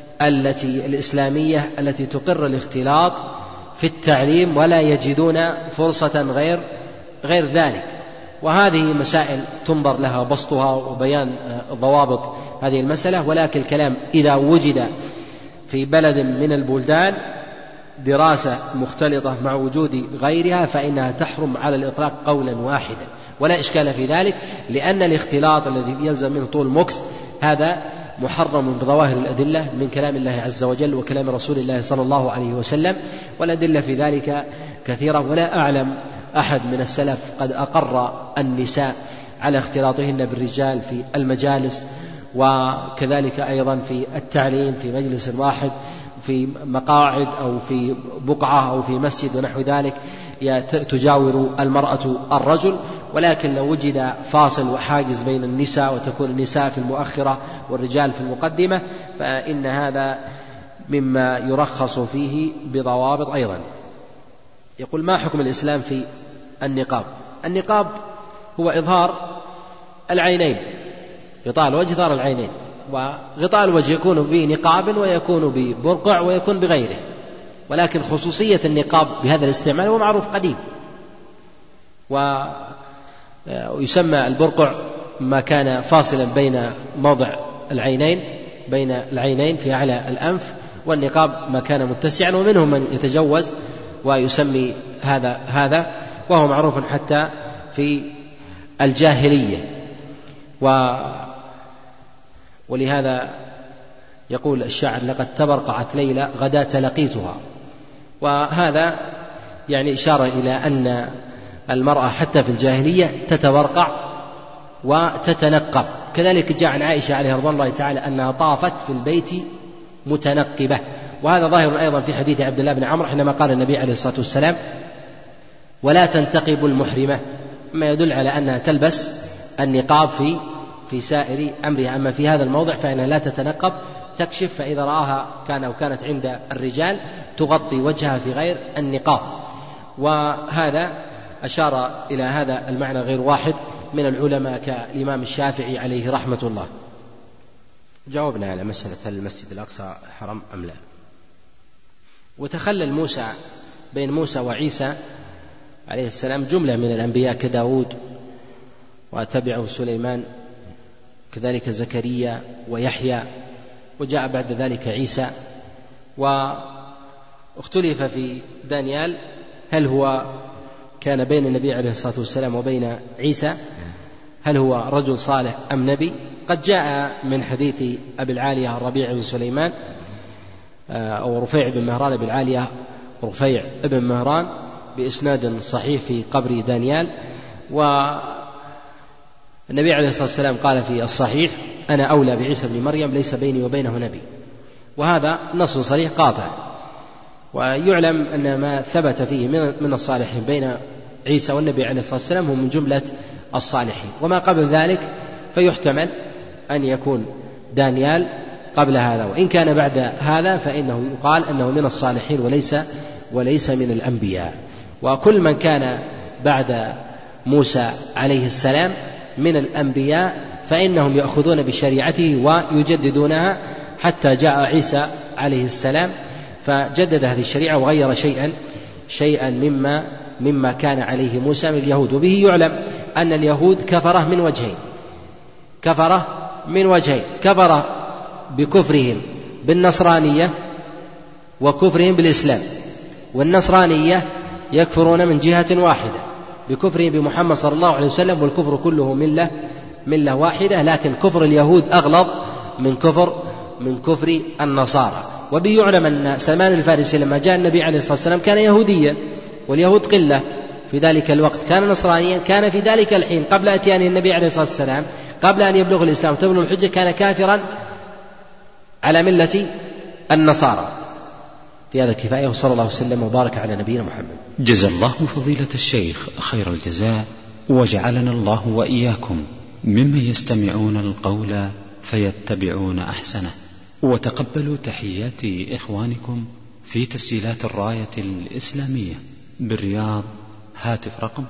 الإسلامية التي تقر الاختلاط في التعليم، ولا يجدون فرصة غير ذلك. وهذه مسائل تنظر لها بسطها وبيان ضوابط هذه المسألة، ولكن الكلام إذا وجد في بلد من البلدان دراسة مختلطة مع وجود غيرها فإنها تحرم على الإطلاق قولا واحدا، ولا إشكال في ذلك، لأن الاختلاط الذي يلزم منه طول مكث هذا محرم بظواهر الأدلة من كلام الله عز وجل وكلام رسول الله صلى الله عليه وسلم، والأدلة في ذلك كثيرة. ولا أعلم أحد من السلف قد أقر النساء على اختلاطهن بالرجال في المجالس، وكذلك أيضا في التعليم في مجلس واحد، في مقاعد أو في بقعة أو في مسجد ونحو ذلك تجاور المرأة الرجل. ولكن لو وجد فاصل وحاجز بين النساء وتكون النساء في المؤخرة والرجال في المقدمة فإن هذا مما يرخص فيه بضوابط أيضا. يقول: ما حكم الإسلام في النقاب؟ النقاب هو إظهار العينين، غطاء الوجه إظهار العينين، وغطاء الوجه يكون بنقاب ويكون ببرقع ويكون بغيره، ولكن خصوصية النقاب بهذا الاستعمال هو معروف قديم. ويسمى البرقع ما كان فاصلا بين موضع العينين في أعلى الأنف، والنقاب ما كان متسعا، ومنهم من يتجوز ويسمي هذا وهو معروف حتى في الجاهلية. ولهذا يقول الشاعر: لقد تبرقعت ليلى غداة لقيتها. وهذا يعني إشارة إلى أن المرأة حتى في الجاهلية تتبرقع وتتنقب. كذلك جاء عن عائشة عليه رضوان الله تعالى أنها طافت في البيت متنقبة، وهذا ظاهر أيضا في حديث عبد الله بن عمرو حينما قال النبي عليه الصلاة والسلام: ولا تنتقب المحرمة، ما يدل على أنها تلبس النقاب في سائر أمرها، أما في هذا الموضع فإنها لا تتنقب، تكشف، فإذا رآها كانت عند الرجال تغطي وجهها في غير النقاب. وهذا أشار إلى هذا المعنى غير واحد من العلماء كالإمام الشافعي عليه رحمة الله. جاوبنا على مسألة هل المسجد الأقصى حرم أم لا. وتخلل بين موسى وعيسى عليه السلام جملة من الأنبياء كداود وتبعه سليمان، كذلك زكريا ويحيى، وجاء بعد ذلك عيسى. واختلف في دانيال هل هو كان بين النبي عليه الصلاة والسلام وبين عيسى هل هو رجل صالح أم نبي. قد جاء من حديث أبي العالية الربيع بن سليمان أو رفيع بن مهران أبي العالية رفيع بن مهران بإسناد صحيح في قبر دانيال، والنبي عليه الصلاة والسلام قال في الصحيح: أنا أولى بعيسى بن مريم ليس بيني وبينه نبي. وهذا نص صريح قاطع. ويعلم أن ما ثبت فيه من الصالحين بين عيسى والنبي عليه الصلاة والسلام هم من جملة الصالحين، وما قبل ذلك فيحتمل أن يكون دانيال قبل هذا، وإن كان بعد هذا فإنه يقال أنه من الصالحين وليس من الأنبياء. وكل من كان بعد موسى عليه السلام من الأنبياء فإنهم يأخذون بشريعته ويجددونها حتى جاء عيسى عليه السلام فجدد هذه الشريعة وغير شيئا مما كان عليه موسى من اليهود. وبه يعلم أن اليهود كفرة من وجهين: كفرة بكفرهم بالنصرانية وكفرهم بالإسلام. والنصرانية يكفرون من جهة واحدة بكفرهم بمحمد صلى الله عليه وسلم، والكفر كله ملة واحدة، لكن كفر اليهود أغلظ من كفر النصارى. وبه يعلم أن سلمان الفارسي لما جاء النبي عليه الصلاة والسلام كان يهوديا، واليهود قلة في ذلك الوقت، كان نصرانيا، كان في ذلك الحين قبل أتيان النبي عليه الصلاة والسلام، قبل أن يبلغ الإسلام وتبلغ الحجة، كان كافرا على ملة النصارى. في هذا كفاية، وصلى الله وسلم وبارك على نبينا محمد. جزا الله فضيلة الشيخ خير الجزاء، وجعلنا الله وإياكم ممن يستمعون القول فيتبعون أحسنه. وتقبلوا تحيات إخوانكم في تسجيلات الراية الإسلامية بالرياض، هاتف رقم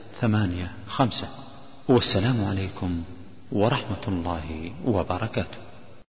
49119195. والسلام عليكم ورحمة الله وبركاته.